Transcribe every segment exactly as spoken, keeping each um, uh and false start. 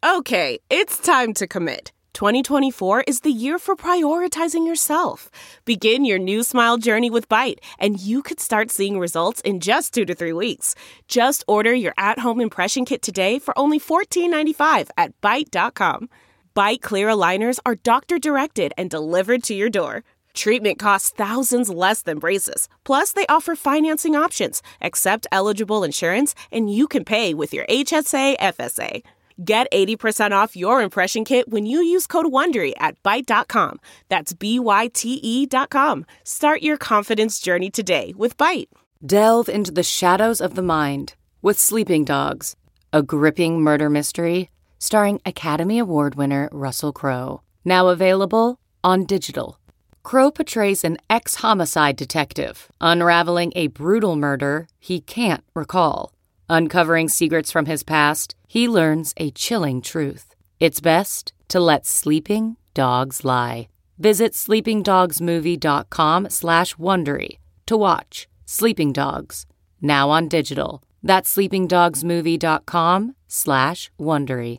Okay, it's time to commit. twenty twenty-four is the year for prioritizing yourself. Begin your new smile journey with Byte, and you could start seeing results in just two to three weeks. Just order your at-home impression kit today for only fourteen ninety-five at byte dot com. Byte clear aligners are doctor-directed and delivered to your door. Treatment costs thousands less than braces. Plus, they offer financing options, accept eligible insurance, and you can pay with your H S A F S A. Get eighty percent off your impression kit when you use code WONDERY at byte dot com. That's B Y T E dot com. Start your confidence journey today with Byte. Delve into the shadows of the mind with Sleeping Dogs, a gripping murder mystery starring Academy Award winner Russell Crowe. Now available on digital. Crowe portrays an ex-homicide detective unraveling a brutal murder he can't recall. Uncovering secrets from his past, he learns a chilling truth. It's best to let sleeping dogs lie. Visit sleepingdogsmovie.com slash Wondery to watch Sleeping Dogs, now on digital. That's sleepingdogsmovie.com slash Wondery.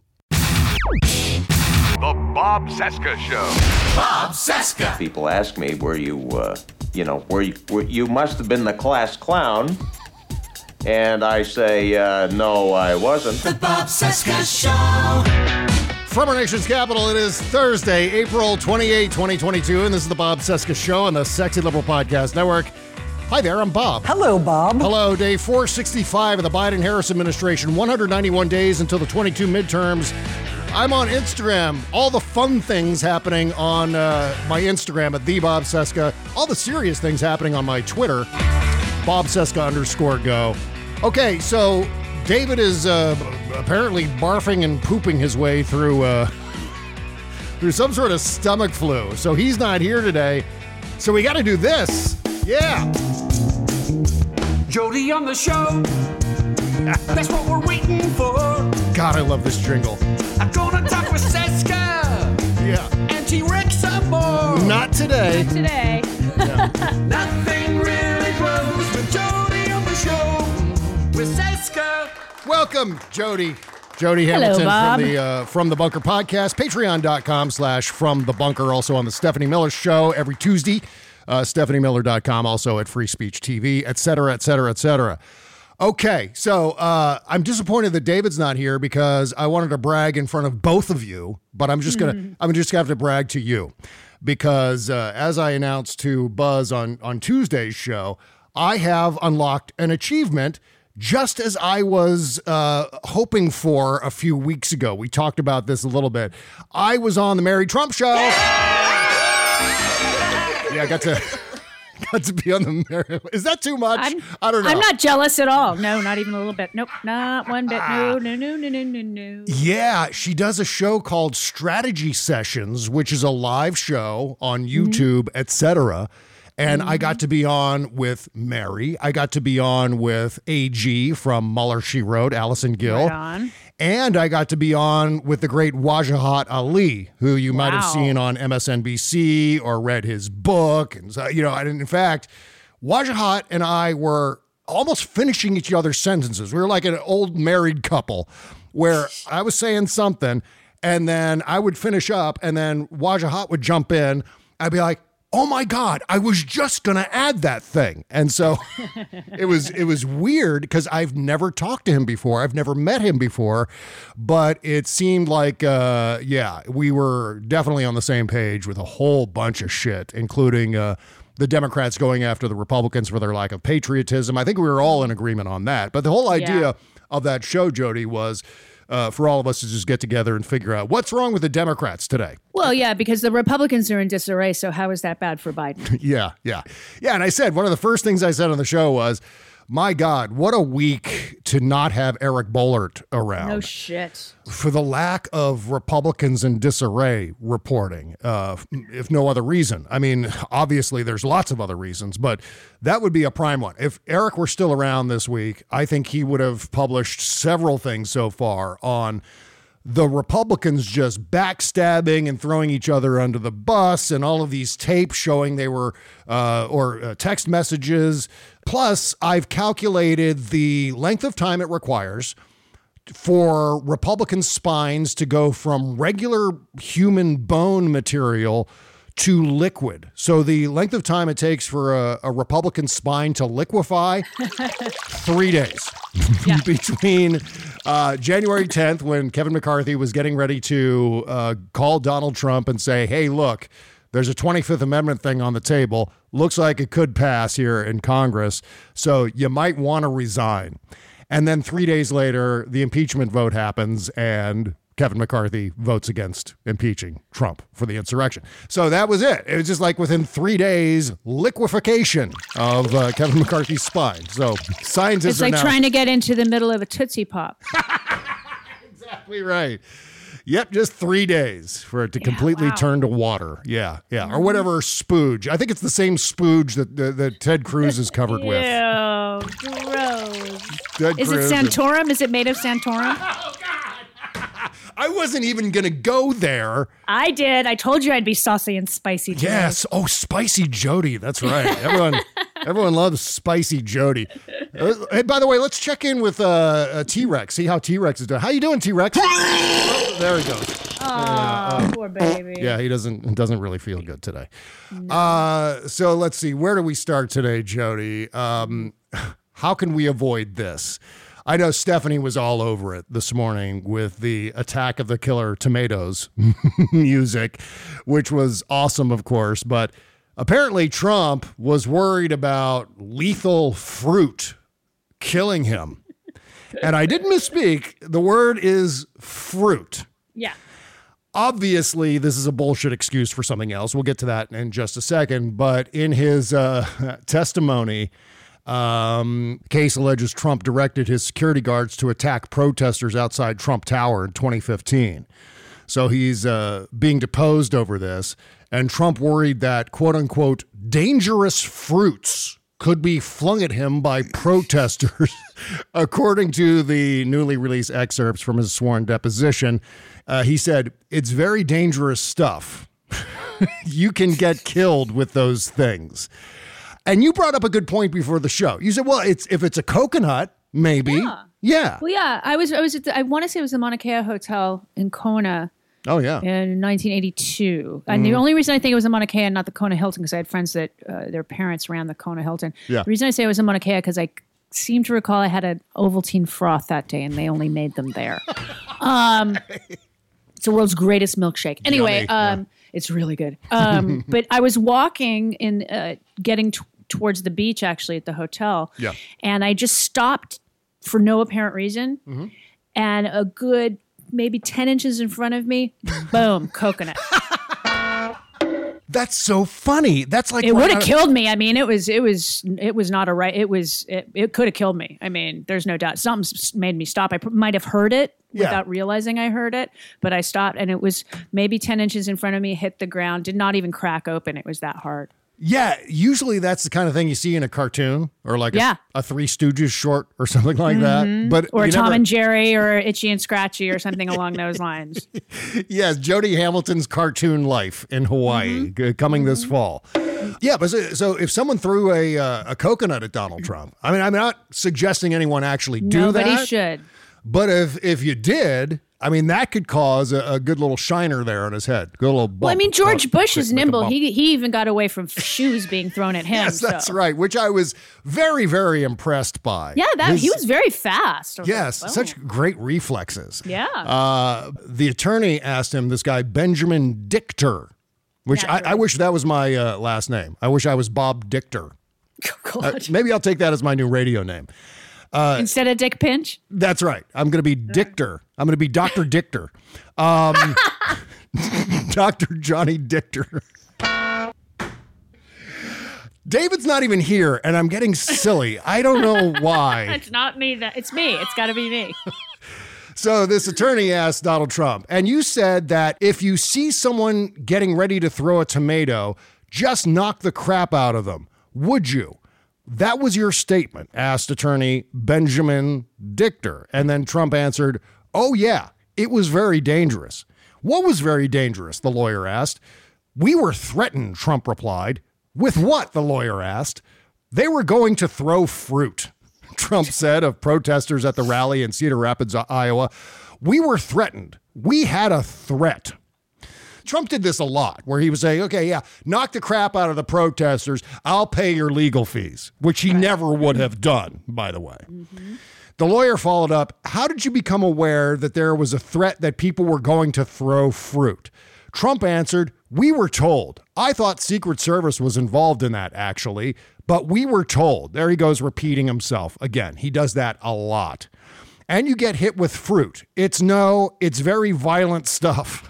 The Bob Cesca Show. Bob Cesca. People ask me, were you, uh, you know, were you, were, you must have been the class clown. And I say, uh, no, I wasn't. The Bob Cesca Show. From our nation's capital, it is Thursday, April twenty-eighth, twenty twenty-two, and this is the Bob Cesca Show on the Sexy Liberal Podcast Network. Hi there, I'm Bob. Hello, Bob. Hello, day four sixty-five of the Biden-Harris administration, one hundred ninety-one days until the twenty-two midterms. I'm on Instagram. All the fun things happening on uh, my Instagram at the Bob Cesca. All the serious things happening on my Twitter, Bob Cesca underscore go. Okay, so David is uh, apparently barfing and pooping his way through uh, through some sort of stomach flu. So he's not here today. So we got to do this. Yeah. Jody on the show. That's what we're waiting for. God, I love this jingle. I'm gonna talk with Cesca. Yeah. And T-Rex some more. Not today. Not today. Yeah. Nothing really grows with Jody on the show. With Cesca. Welcome, Jody. Jody Hello, Hamilton Bob. from the uh, From the Bunker podcast. Patreon.com slash From the Bunker. Also on the Stephanie Miller Show every Tuesday. Uh, Stephanie Miller dot com. Also at Free Speech T V, et cetera, et cetera, et cetera. Okay, so uh, I'm disappointed that David's not here because I wanted to brag in front of both of you, but I'm just gonna mm. I'm just gonna have to brag to you because uh, as I announced to Buzz on on Tuesday's show, I have unlocked an achievement just as I was uh, hoping for a few weeks ago. We talked about this a little bit. I was on the Mary Trump show. Yeah, I got to. Got to be on the Mary. Is that too much? I'm, I don't know. I'm not jealous at all. No, not even a little bit. Nope, not one bit. No, no, no, no, no, no, no. Yeah, she does a show called Strategy Sessions, which is a live show on YouTube, mm-hmm. et cetera. And mm-hmm. I got to be on with Mary. I got to be on with A G from Mueller, She Wrote, Allison Gill. Right on. And I got to be on with the great Wajahat Ali, who you wow. might have seen on M S N B C or read his book. And, so, you know, and in fact, Wajahat and I were almost finishing each other's sentences. We were like an old married couple where I was saying something and then I would finish up and then Wajahat would jump in. I'd be like, oh my God, I was just going to add that thing. And so it was it was weird because I've never talked to him before. I've never met him before, but it seemed like, uh, yeah, we were definitely on the same page with a whole bunch of shit, including uh, the Democrats going after the Republicans for their lack of patriotism. I think we were all in agreement on that. But the whole idea yeah. of that show, Jody, was Uh, for all of us to just get together and figure out what's wrong with the Democrats today. Well, yeah, because the Republicans are in disarray, so how is that bad for Biden? yeah, yeah. Yeah, and I said, one of the first things I said on the show was, my God, what a week to not have Eric Boehlert around. No shit. For the lack of Republicans in disarray reporting, uh, if no other reason. I mean, obviously there's lots of other reasons, but that would be a prime one. If Eric were still around this week, I think he would have published several things so far on the Republicans just backstabbing and throwing each other under the bus and all of these tapes showing they were, uh, or uh, text messages. Plus, I've calculated the length of time it requires for Republican spines to go from regular human bone material to liquid. So the length of time it takes for a, a Republican spine to liquefy, three days. Yeah. Between uh, January tenth, when Kevin McCarthy was getting ready to uh, call Donald Trump and say, hey, look, there's a twenty-fifth Amendment thing on the table. Looks like it could pass here in Congress. So you might want to resign. And then three days later, the impeachment vote happens and Kevin McCarthy votes against impeaching Trump for the insurrection. So that was it. It was just like within three days, liquefaction of uh, Kevin McCarthy's spine. So scientists It's like are now- trying to get into the middle of a Tootsie Pop. Exactly right. Yep, just three days for it to completely wow. turn to water. Yeah, yeah. Or whatever spooge. I think it's the same spooge that, that, that Ted Cruz is covered with. Ew, gross. Ted Is it Cruz and- Santorum? Is it made of Santorum? I wasn't even going to go there. I did. I told you I'd be saucy and spicy today. Yes. Oh, Spicy Jody. That's right. Everyone everyone loves Spicy Jody. Uh, hey, by the way, let's check in with uh, uh, T-Rex. See how T-Rex is doing. How you doing, T-Rex? Oh, there he goes. Oh, poor baby. Yeah, he doesn't doesn't really feel good today. No. Uh, so let's see. Where do we start today, Jody? Um, how can we avoid this? I know Stephanie was all over it this morning with the Attack of the Killer Tomatoes music, which was awesome, of course. But apparently Trump was worried about lethal fruit killing him. And I didn't misspeak. The word is fruit. Yeah. Obviously, this is a bullshit excuse for something else. We'll get to that in just a second. But in his uh, testimony, Um, case alleges Trump directed his security guards to attack protesters outside Trump Tower in twenty fifteen. So he's uh, being deposed over this. And Trump worried that, quote unquote, dangerous fruits could be flung at him by protesters. According to the newly released excerpts from his sworn deposition, uh, he said, it's very dangerous stuff. You can get killed with those things. And you brought up a good point before the show. You said, well, it's if it's a coconut, maybe. Yeah. Yeah. Well, yeah. I was, I was at the, I want to say it was the Mauna Kea Hotel in Kona Oh, yeah. in nineteen eighty-two. And the only reason I think it was the Mauna Kea and not the Kona Hilton, because I had friends that uh, their parents ran the Kona Hilton. Yeah. The reason I say it was the Mauna Kea, because I seem to recall I had an Ovaltine froth that day and they only made them there. um, it's the world's greatest milkshake. Anyway, Yummy. um, Yeah. it's really good. Um, but I was walking in, uh, getting t- towards the beach, actually, at the hotel. Yeah. And I just stopped for no apparent reason. Mm-hmm. And a good maybe ten inches in front of me, boom, coconut. That's so funny. That's like It when would have I- killed me. I mean, it was, it was, it was not a right. It was, it, it could have killed me. I mean, there's no doubt. Something s- made me stop. I pr- might have heard it Yeah. without realizing I heard it, but I stopped, and it was maybe ten inches in front of me, hit the ground, did not even crack open. It was that hard. Yeah, usually that's the kind of thing you see in a cartoon or like Yeah. a, a Three Stooges short or something like that. But Or you Tom never- and Jerry or Itchy and Scratchy or something along those lines. Yes, Jody Hamilton's cartoon life in Hawaii Mm-hmm. g- coming this fall. Yeah, but so, so if someone threw a uh, a coconut at Donald Trump, I mean, I'm not suggesting anyone actually do Nobody that. should. But if if you did, I mean, that could cause a, a good little shiner there on his head. Good little bump. Well, I mean, George Bump. Bush is Make a nimble. bump. He he even got away from shoes being thrown at him. Yes, that's so. right. Which I was very, very impressed by. Yeah, that His- he was very fast. I was Yes, like, "Whoa." such great reflexes. Yeah. Uh, the attorney asked him, this guy, Benjamin Dichter, which Yeah, I, right. I wish that was my uh, last name. I wish I was Bob Dichter. Oh, Uh, God. maybe I'll take that as my new radio name. Instead of Dick Pinch. That's right. I'm going to be Dichter. I'm going to be Doctor Dichter. Um, Doctor Johnny Dichter. David's not even here, and I'm getting silly. I don't know why. It's not me. That it's me. It's got to be me. So this attorney asked Donald Trump, and you said that if you see someone getting ready to throw a tomato, just knock the crap out of them. Would you? That was your statement, asked attorney Benjamin Dichter. And then Trump answered, oh, yeah, it was very dangerous. What was very dangerous? The lawyer asked. We were threatened, Trump replied. With what? The lawyer asked. They were going to throw fruit. Trump said of protesters at the rally in Cedar Rapids, Iowa, "We were threatened. We had a threat." Trump did this a lot, where he was saying, okay, yeah, knock the crap out of the protesters. I'll pay your legal fees, which he never would have done, by the way. Mm-hmm. The lawyer followed up, "How did you become aware that there was a threat that people were going to throw fruit?" Trump answered, "We were told. I thought Secret Service was involved in that, actually, but we were told." There he goes, repeating himself. Again, he does that a lot. "And you get hit with fruit. It's no, it's very violent stuff."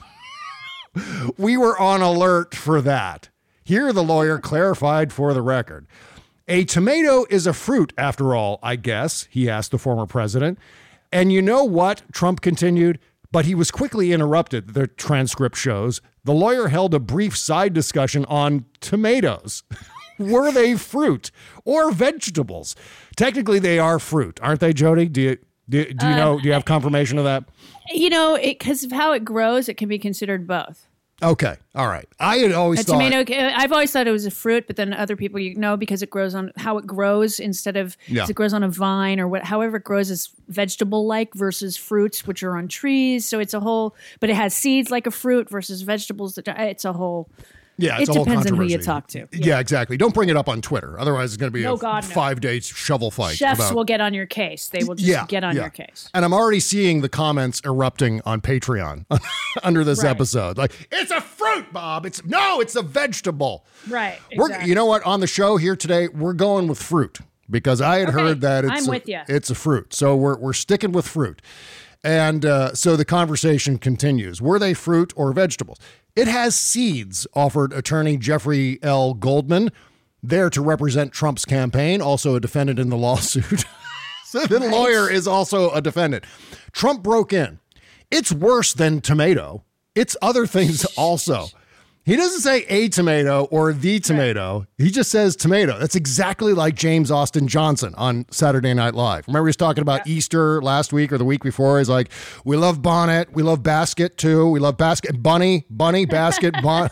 "We were on alert for that." Here, the lawyer clarified for the record. "A tomato is a fruit, after all, I guess," he asked the former president. "And you know what?" Trump continued, but he was quickly interrupted, the transcript shows. The lawyer held a brief side discussion on tomatoes. Were they fruit or vegetables? Technically, they are fruit, aren't they, Jody? Do you do, do you know? Do you have confirmation of that? You know, because of how it grows, it can be considered both. Okay, all right. I had always a thought tomato. I've always thought it was a fruit, but then other people, you know, because it grows on how it grows instead of Yeah. it grows on a vine or what, however it grows is vegetable-like versus fruits, which are on trees. So it's a whole, but it has seeds like a fruit versus vegetables. That it's a whole. Yeah, it's it a whole depends on who you controversy. talk to. Yeah. exactly. Don't bring it up on Twitter. Otherwise, it's going to be No, a God, no. five-day shovel fight. Chefs about- will get on your case. They will just yeah, get on yeah. your case. And I'm already seeing the comments erupting on Patreon under this Right. episode. Like, it's a fruit, Bob. It's no, it's a vegetable. Right. We're, Exactly. you know what? On the show here today, we're going with fruit because I had Okay, heard that it's I'm a, with ya. it's a fruit. So we're we're sticking with fruit. And uh, so the conversation continues. Were they fruit or vegetables? It has seeds, offered attorney Jeffrey L. Goldman, there to represent Trump's campaign, also a defendant in the lawsuit. So the lawyer is also a defendant. Trump broke in. It's worse than tomato. It's other things also. He doesn't say a tomato or the tomato. He just says tomato. That's exactly like James Austin Johnson on Saturday Night Live. Remember he was talking about yeah. Easter last week or the week before. He's like, we love Bonnet. We love Basket too. We love Basket. Bunny, Bunny, Basket, Bonnet.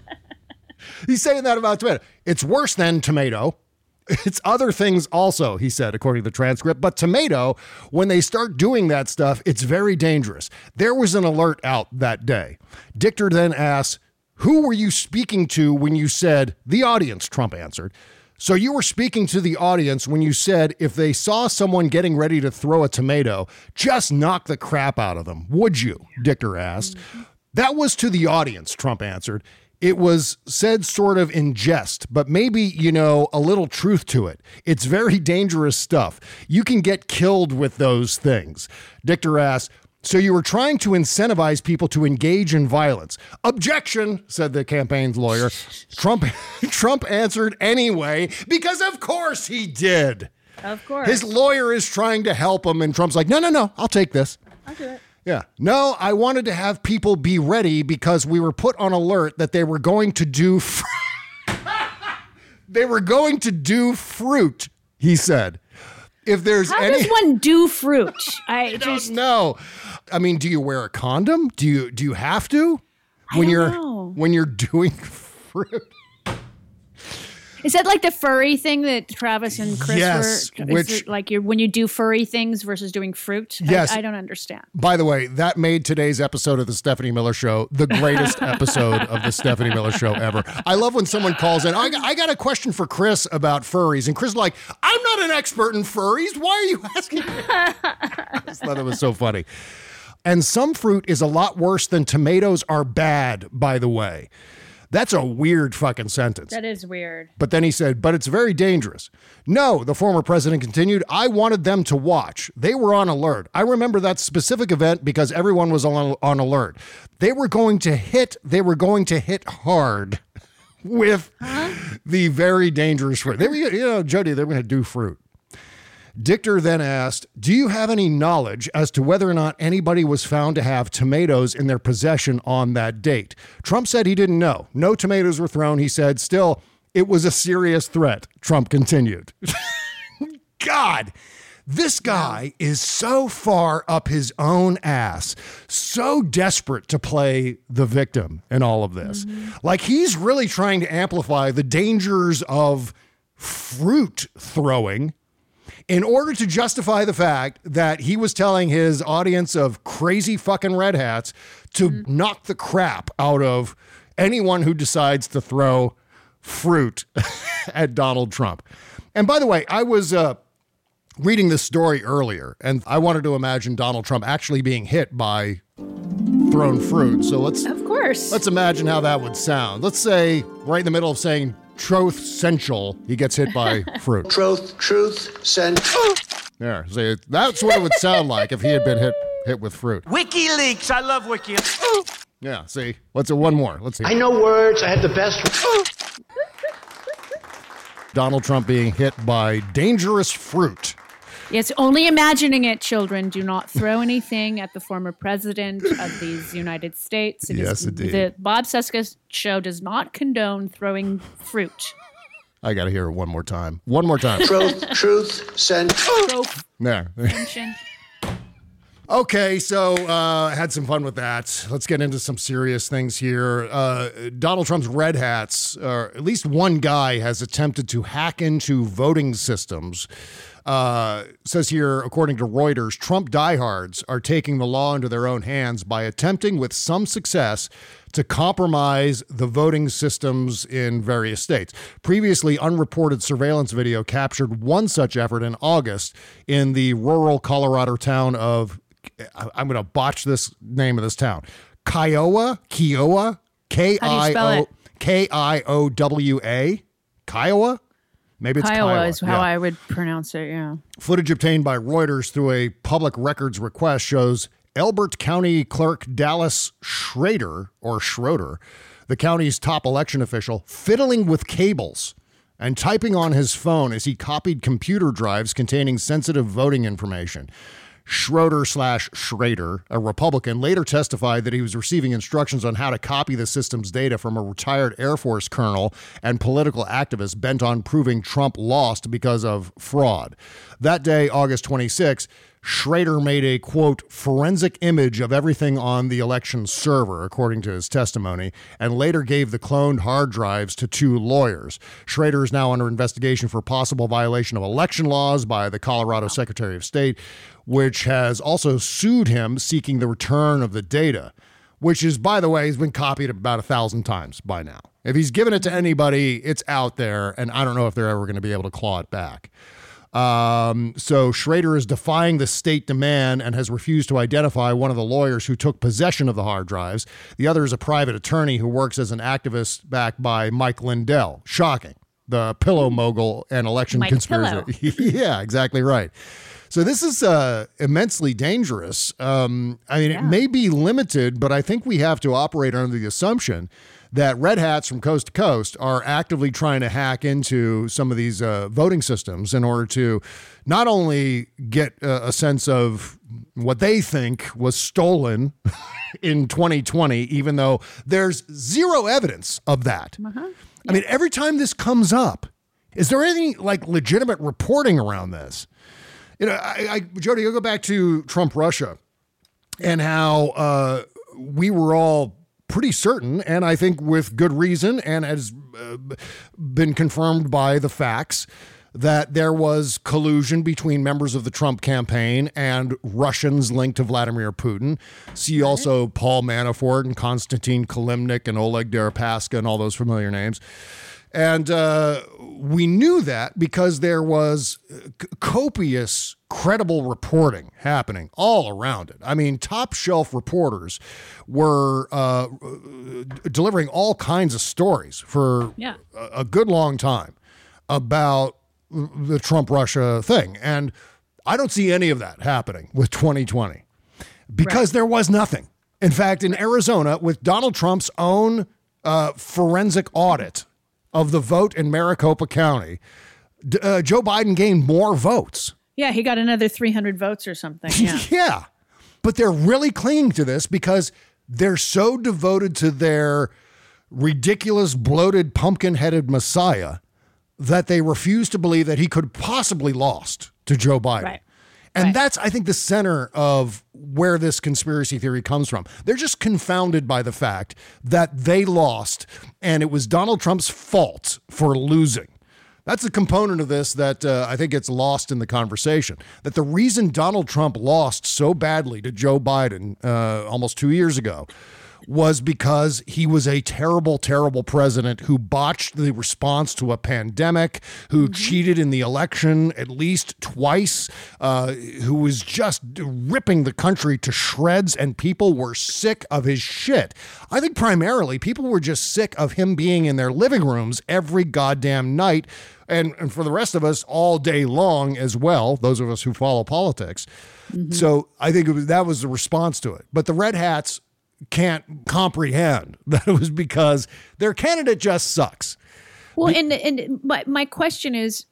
He's saying that about tomato. It's worse than tomato. It's other things also, he said, according to the transcript. But tomato, when they start doing that stuff, it's very dangerous. There was an alert out that day. Dichter then asks, who were you speaking to when you said, the audience, Trump answered. So you were speaking to the audience when you said if they saw someone getting ready to throw a tomato, just knock the crap out of them, would you? Dichter asked. Mm-hmm. That was to the audience, Trump answered. It was said sort of in jest, but maybe, you know, a little truth to it. It's very dangerous stuff. You can get killed with those things. Dichter asked, so you were trying to incentivize people to engage in violence. Objection, said the campaign's lawyer. Trump Trump answered anyway, because of course he did. Of course. His lawyer is trying to help him, and Trump's like, no, no, no, I'll take this. I'll do it. Yeah. No, I wanted to have people be ready because we were put on alert that they were going to do fr- they were going to do fruit, he said. If there's How any does one do fruit? I, I just don't know. I mean, do you wear a condom? Do you do you have to I when don't you're know. when you're doing fruit? Is that like the furry thing that Travis and Chris Yes, were? which- is it like you're when you do furry things versus doing fruit? Yes. I, I don't understand. By the way, that made today's episode of the Stephanie Miller Show the greatest episode of the Stephanie Miller Show ever. I love when someone calls in. I got, I got a question for Chris about furries, and Chris is like, I'm not an expert in furries. Why are you asking me? I just thought it was so funny. And some fruit is a lot worse than tomatoes are bad, by the way. That's a weird fucking sentence. That is weird. But then he said, but it's very dangerous. No, the former president continued, I wanted them to watch. They were on alert. I remember that specific event because everyone was on, on alert. They were going to hit, they were going to hit hard with huh? the very dangerous fruit. They were, you know, Jody, they were going to do fruit. Dichter then asked, do you have any knowledge as to whether or not anybody was found to have tomatoes in their possession on that date? Trump said he didn't know. No tomatoes were thrown, he said. Still, it was a serious threat, Trump continued. God, this guy is so far up his own ass, so desperate to play the victim in all of this. Mm-hmm. Like he's really trying to amplify the dangers of fruit throwing in order to justify the fact that he was telling his audience of crazy fucking red hats to mm-hmm. knock the crap out of anyone who decides to throw fruit at Donald Trump. And by the way, I was uh, reading this story earlier, and I wanted to imagine Donald Trump actually being hit by thrown fruit. So let's of course let's imagine how that would sound. Let's say right in the middle of saying truth central, he gets hit by fruit. Truth, truth, central. There, see, that's what it would sound like if he had been hit hit with fruit. WikiLeaks. I love WikiLeaks. Yeah, see, let's do one more. Let's see. I know words. I have the best. Donald Trump being hit by dangerous fruit. Yes, only imagining it, children. Do not throw anything at the former president of these United States. It yes, is, indeed. The Bob Cesca show does not condone throwing fruit. I got to hear it one more time. One more time. Truth, truth, central. There. Mention. Okay, so uh, had some fun with that. Let's get into some serious things here. Uh, Donald Trump's red hats, or at least one guy, has attempted to hack into voting systems. Uh, says here, according to Reuters, Trump diehards are taking the law into their own hands by attempting with some success to compromise the voting systems in various states. Previously, unreported surveillance video captured one such effort in August in the rural Colorado town of, I'm going to botch this name of this town, Kiowa, Kiowa, K I O K I O W A, Kiowa? Maybe it's Kiowa. Kiowa is how yeah. I would pronounce it, yeah. Footage obtained by Reuters through a public records request shows Elbert County Clerk Dallas Schrader, or Schroeder, the county's top election official, fiddling with cables and typing on his phone as he copied computer drives containing sensitive voting information. Schroeder slash Schrader, a Republican, later testified that he was receiving instructions on how to copy the system's data from a retired Air Force colonel and political activist bent on proving Trump lost because of fraud. That day, August twenty-sixth, Schrader made a, quote, forensic image of everything on the election server, according to his testimony, and later gave the cloned hard drives to two lawyers. Schrader is now under investigation for possible violation of election laws by the Colorado Secretary of State, which has also sued him seeking the return of the data, which is, by the way, has been copied about a thousand times by now. If he's given it to anybody, it's out there, and I don't know if they're ever going to be able to claw it back. Um, so Schrader is defying the state demand and has refused to identify one of the lawyers who took possession of the hard drives. The other is a private attorney who works as an activist backed by Mike Lindell. Shocking. The pillow mogul and election Mike conspiracy. Yeah, exactly right. So this is uh, immensely dangerous. Um, I mean, yeah. It may be limited, but I think we have to operate under the assumption that red hats from coast to coast are actively trying to hack into some of these uh, voting systems in order to not only get uh, a sense of what they think was stolen in twenty twenty, even though there's zero evidence of that. Uh-huh. Yeah. I mean, every time this comes up, is there any like legitimate reporting around this? You know, I, I Jody, you'll go back to Trump Russia and how uh, we were all pretty certain, and I think with good reason, and has uh, been confirmed by the facts, that there was collusion between members of the Trump campaign and Russians linked to Vladimir Putin. See also Paul Manafort and Konstantin Kilimnik and Oleg Deripaska and all those familiar names. And uh, we knew that because there was c- copious, credible reporting happening all around it. I mean, top shelf reporters were uh, delivering all kinds of stories for yeah. a, a good long time about the Trump Russia thing. And I don't see any of that happening with twenty twenty because right. there was nothing. In fact, in Arizona, with Donald Trump's own uh, forensic audit of the vote in Maricopa County, uh, Joe Biden gained more votes. Yeah, he got another three hundred votes or something. Yeah. Yeah. But they're really clinging to this because they're so devoted to their ridiculous, bloated, pumpkin-headed messiah that they refuse to believe that he could possibly lost to Joe Biden. Right. And right. that's, I think, the center of where this conspiracy theory comes from. They're just confounded by the fact that they lost and it was Donald Trump's fault for losing. That's a component of this that uh, I think gets lost in the conversation. That the reason Donald Trump lost so badly to Joe Biden uh, almost two years ago was because he was a terrible, terrible president who botched the response to a pandemic, who mm-hmm. cheated in the election at least twice, uh, who was just ripping the country to shreds, and people were sick of his shit. I think primarily people were just sick of him being in their living rooms every goddamn night, and, and for the rest of us all day long as well, those of us who follow politics. Mm-hmm. So I think it was, that was the response to it. But the Red Hats can't comprehend that it was because their candidate just sucks. Well, and and my, my question is,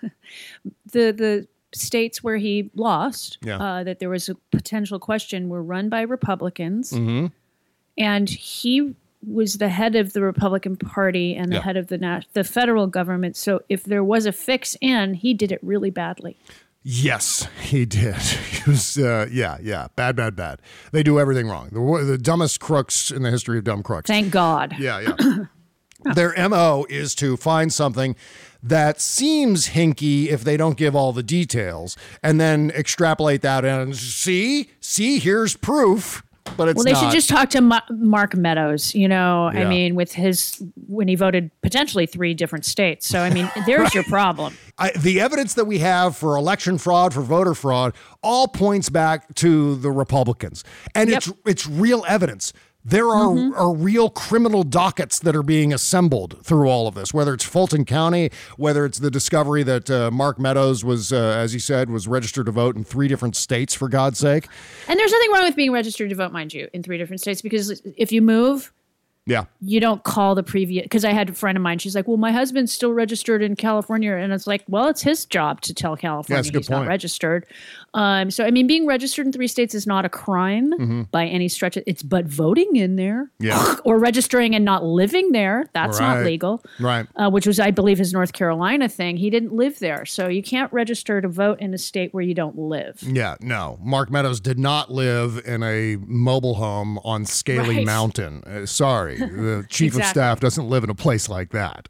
the the states where he lost, yeah. uh, that there was a potential question, were run by Republicans, mm-hmm. and he was the head of the Republican Party and the yeah. head of the nat- the federal government. So if there was a fix in, he did it really badly. Yes, he did. He was, uh, yeah, yeah, bad, bad, bad. They do everything wrong. The, the dumbest crooks in the history of dumb crooks. Thank God. Yeah, yeah. Their M O is to find something that seems hinky if they don't give all the details, and then extrapolate that and see, see, here's proof. But it's well, they not. should just talk to Ma- Mark Meadows, you know, Yeah. I mean, with his, when he voted potentially three different states. So, I mean, there's right. your problem. I, the evidence that we have for election fraud, for voter fraud, all points back to the Republicans. And Yep. it's it's real evidence. There are, Mm-hmm. are real criminal dockets that are being assembled through all of this, whether it's Fulton County, whether it's the discovery that uh, Mark Meadows was, uh, as he said, was registered to vote in three different states, for God's sake. And there's nothing wrong with being registered to vote, mind you, in three different states, because if you move, Yeah. you don't call the previous, because I had a friend of mine, she's like, well, my husband's still registered in California. And it's like, well, it's his job to tell California Yeah, that's a good he's not point. registered. Um, so, I mean, being registered in three states is not a crime Mm-hmm. by any stretch. It's but voting in there Yeah. or registering and not living there, that's Right. not legal. Right. Uh, which was, I believe, his North Carolina thing. He didn't live there. So you can't register to vote in a state where you don't live. Yeah, no. Mark Meadows did not live in a mobile home on Scaly Right. Mountain. Uh, sorry. The chief Exactly. of staff doesn't live in a place like that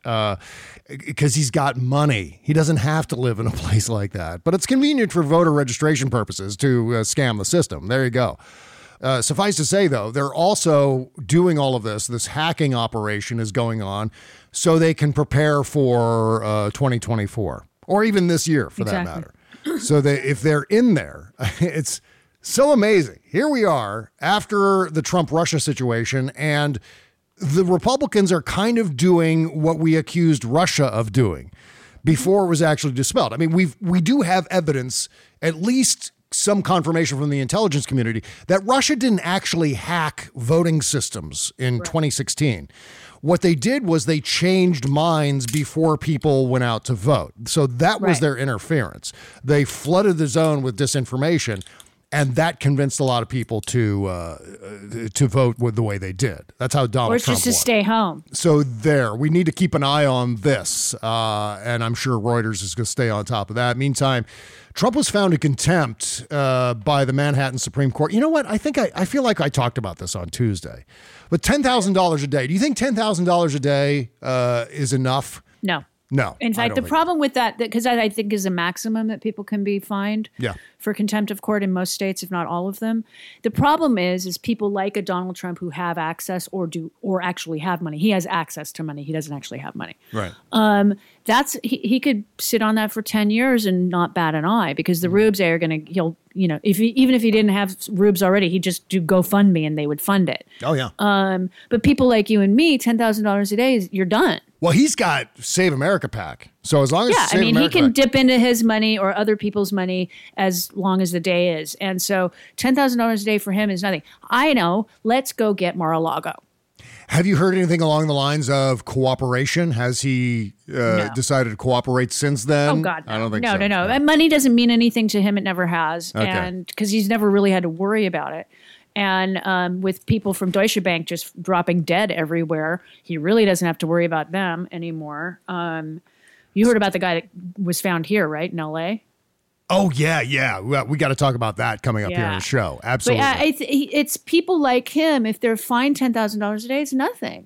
because he's got money. He doesn't have to live in a place like that. But it's convenient for voter registration purposes to uh, scam the system. There you go. Uh, suffice to say, though, they're also doing all of this. This hacking operation is going on so they can prepare for uh, twenty twenty-four or even this year, for Exactly. that matter. So they, if they're in there, it's so amazing. Here we are after the Trump-Russia situation, and the Republicans are kind of doing what we accused Russia of doing before it was actually dispelled. I mean, we we do have evidence, at least some confirmation from the intelligence community, that Russia didn't actually hack voting systems in right. twenty sixteen. What they did was they changed minds before people went out to vote. So that was Right. their interference. They flooded the zone with disinformation, and that convinced a lot of people to uh, to vote with the way they did. That's how Donald Or it's Trump just to won. stay home. So there, we need to keep an eye on this, uh, and I'm sure Reuters is going to stay on top of that. Meantime, Trump was found in contempt uh, by the Manhattan Supreme Court. You know what? I think I, I feel like I talked about this on Tuesday. But ten thousand dollars a day. Do you think ten thousand dollars a day uh, is enough? No. No. In I fact, don't the think- problem with that, because I, I think is a maximum that people can be fined Yeah. for contempt of court in most states, if not all of them. The problem is, is people like a Donald Trump who have access or do or actually have money. He has access to money. He doesn't actually have money. Right. Um, that's he, he could sit on that for ten years and not bat an eye, because the rubes are going to, he'll, you know, if he, even if he didn't have rubes already, he'd just do GoFundMe and they would fund it. Oh, yeah. Um, but people like you and me, ten thousand dollars a day, is you're done. Well, he's got Save America PAC. So as long as Yeah, Save I mean, America he can PAC- dip into his money or other people's money as long as the day is. And so ten thousand dollars a day for him is nothing. I know. Let's go get Mar-a-Lago. Have you heard anything along the lines of cooperation? Has he uh, No. decided to cooperate since then? Oh, God. No. I don't think no, so. No, no, no. Money doesn't mean anything to him. It never has. Okay. And because he's never really had to worry about it. And um, with people from Deutsche Bank just dropping dead everywhere, he really doesn't have to worry about them anymore. Um, you heard about the guy that was found here, right, in L A? Oh, yeah, yeah. We, we got to talk about that coming up here Yeah. in the show. But Absolutely. uh, it's, it's people like him, if they're fined ten thousand dollars a day, it's nothing.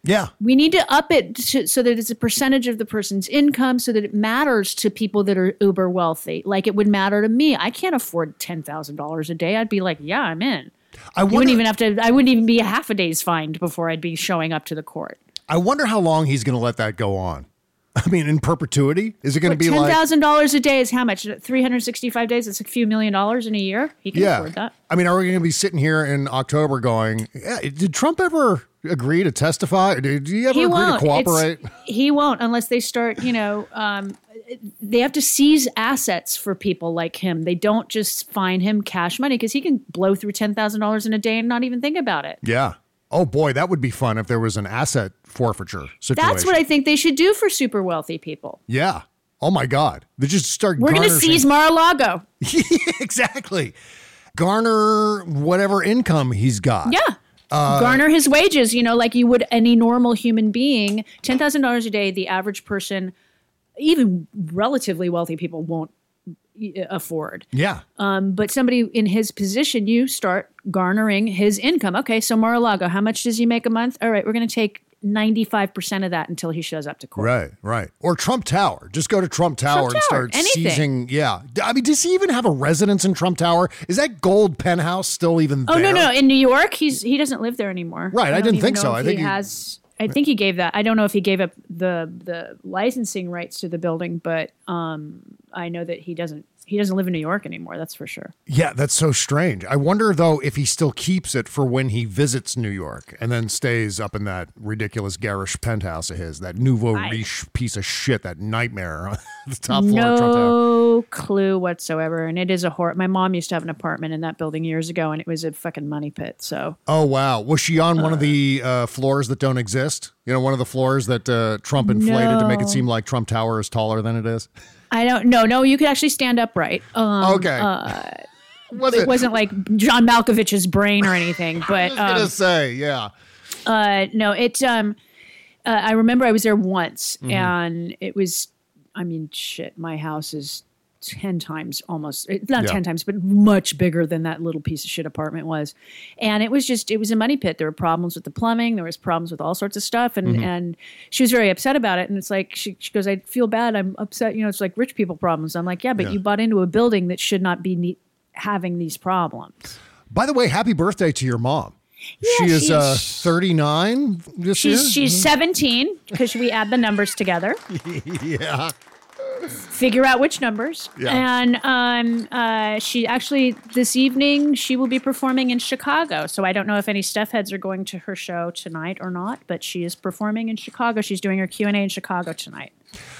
Yeah. We need to up it to, so that it's a percentage of the person's income so that it matters to people that are uber wealthy. Like it would matter to me. I can't afford ten thousand dollars a day. I'd be like, yeah, I'm in. I wonder, you wouldn't even have to, I wouldn't even be a half a day's fined before I'd be showing up to the court. I wonder how long he's going to let that go on. I mean, in perpetuity? Is it going to be like... ten thousand dollars a day is how much? three hundred sixty-five days? It's a few million dollars in a year? He can yeah. afford that. I mean, are we going to be sitting here in October going, yeah, did Trump ever agree to testify? Did he ever he agree won't. to cooperate? It's, he won't unless they start, you know, um, they have to seize assets for people like him. They don't just fine him cash money because he can blow through ten thousand dollars in a day and not even think about it. Yeah. Oh, boy, that would be fun if there was an asset forfeiture situation. That's what I think they should do for super wealthy people. Yeah. Oh, my God. They just start We're going to seize Mar-a-Lago. Exactly. Garner whatever income he's got. Yeah. Uh, Garner his wages, you know, like you would any normal human being. ten thousand dollars a day, the average person, even relatively wealthy people won't afford. Yeah. Um, but somebody in his position, you start garnering his income. Okay, so Mar-a-Lago, how much does he make a month? All right, we're going to take ninety-five percent of that until he shows up to court. Right, right. Or Trump Tower. Just go to Trump Tower Trump and Tower, start anything. seizing. Yeah. I mean, does he even have a residence in Trump Tower? Is that gold penthouse still even oh, there? Oh, no, no. In New York, he's he doesn't live there anymore. Right, I, I didn't think so. I think he, he has... I think he gave that. I don't know if he gave up the the licensing rights to the building, but um, I know that he doesn't. He doesn't live in New York anymore. That's for sure. Yeah, that's so strange. I wonder though if he still keeps it for when he visits New York and then stays up in that ridiculous garish penthouse of his, that nouveau I, riche piece of shit, that nightmare on the top floor no of Trump Tower. No clue whatsoever. And it is a horror. My mom used to have an apartment in that building years ago, and it was a fucking money pit. So. Oh wow, was she on uh, one of the uh, floors that don't exist? You know, one of the floors that uh, Trump inflated no. to make it seem like Trump Tower is taller than it is? I don't know. No, you could actually stand upright. Um, okay. Uh, Was it, it wasn't like John Malkovich's brain or anything, but I was gonna um, say, yeah. Uh, no, it. Um, uh, I remember I was there once, mm-hmm. and it was. I mean, shit. My house is ten times almost not yeah. ten times, but much bigger than that little piece of shit apartment was, and it was just it was a money pit. There were problems with the plumbing. There was problems with all sorts of stuff, and mm-hmm. and she was very upset about it. And it's like she, she goes, "I feel bad. I'm upset. You know, it's like rich people problems." I'm like, "Yeah, but yeah. you bought into a building that should not be ne- having these problems." By the way, happy birthday to your mom. Yeah, she is uh, thirty-nine this she's, year? She's mm-hmm. seventeen because we add the numbers together. Yeah. Figure out which numbers. Yeah. And um, uh, she actually, this evening, she will be performing in Chicago. So I don't know if any Steph heads are going to her show tonight or not, but she is performing in Chicago. She's doing her Q and A in Chicago tonight.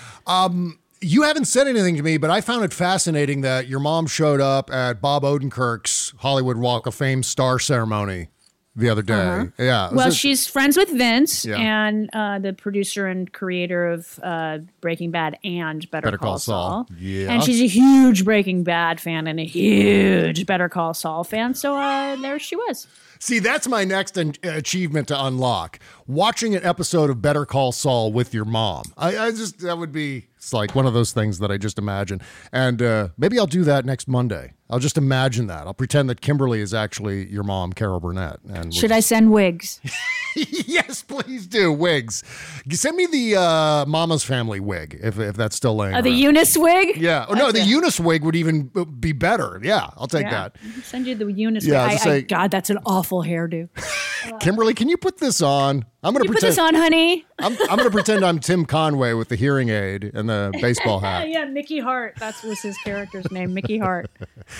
Um, you haven't said anything to me, but I found it fascinating that your mom showed up at Bob Odenkirk's Hollywood Walk of Fame star ceremony the other day. Uh-huh. Yeah. Well, it- she's friends with Vince Yeah. and uh, the producer and creator of uh, Breaking Bad and Better, Better Call, Call Saul. Saul. Yeah. And she's a huge Breaking Bad fan and a huge Better Call Saul fan. So uh, there she was. See, that's my next an- achievement to unlock. Watching an episode of Better Call Saul with your mom. I, I just, that would be, it's like one of those things that I just imagine. And uh, maybe I'll do that next Monday. I'll just imagine that. I'll pretend that Kimberly is actually your mom, Carol Burnett. And we'll Should just... I send wigs? Yes, please do. Wigs. Send me the uh, Mama's Family wig, if if that's still laying Oh, the around. Eunice wig? Yeah. Oh, no, the Eunice wig would even be better. Yeah, I'll take Yeah. that. I'll send you the Eunice Yeah, wig. I'll I, just say- I, God, that's an awful hairdo. Kimberly, can you put this on? I'm going to You put pretend. this on, honey. I'm, I'm going to pretend I'm Tim Conway with the hearing aid and the baseball hat. yeah, Mickey Hart. That was his character's name, Mickey Hart.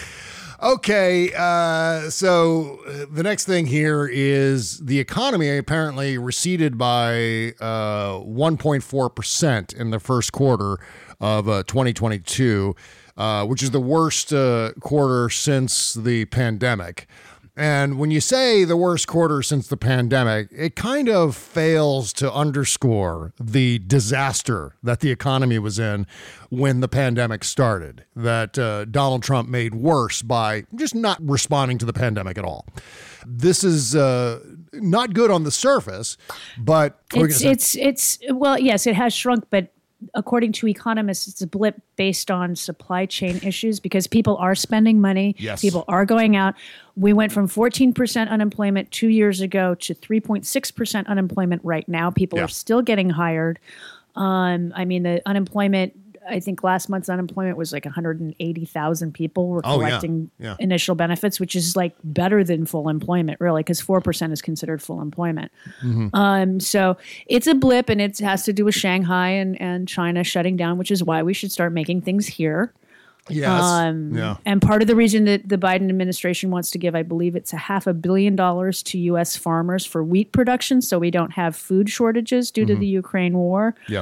Okay, uh, so uh, the next thing here is the economy apparently receded by uh, one point four percent in the first quarter of uh, twenty twenty-two, uh, which is the worst uh, quarter since the pandemic. And when you say the worst quarter since the pandemic, it kind of fails to underscore the disaster that the economy was in when the pandemic started, that uh, Donald Trump made worse by just not responding to the pandemic at all. This is uh, not good on the surface, but It's, it's, it's, well, yes, it has shrunk, but according to economists, it's a blip based on supply chain issues because people are spending money. Yes. People are going out. We went from fourteen percent unemployment two years ago to three point six percent unemployment right now. People Yeah. are still getting hired. Um, I mean, the unemployment, I think last month's unemployment was like one hundred eighty thousand people were Oh, yeah. collecting Yeah. initial benefits, which is like better than full employment, really, because four percent is considered full employment. Mm-hmm. Um, so it's a blip, and it has to do with Shanghai and, and China shutting down, which is why we should start making things here. Yes. Um, yeah. And part of the reason that the Biden administration wants to give, I believe it's a half a billion dollars to U S farmers for wheat production so we don't have food shortages due Mm-hmm. to the Ukraine war. Yeah.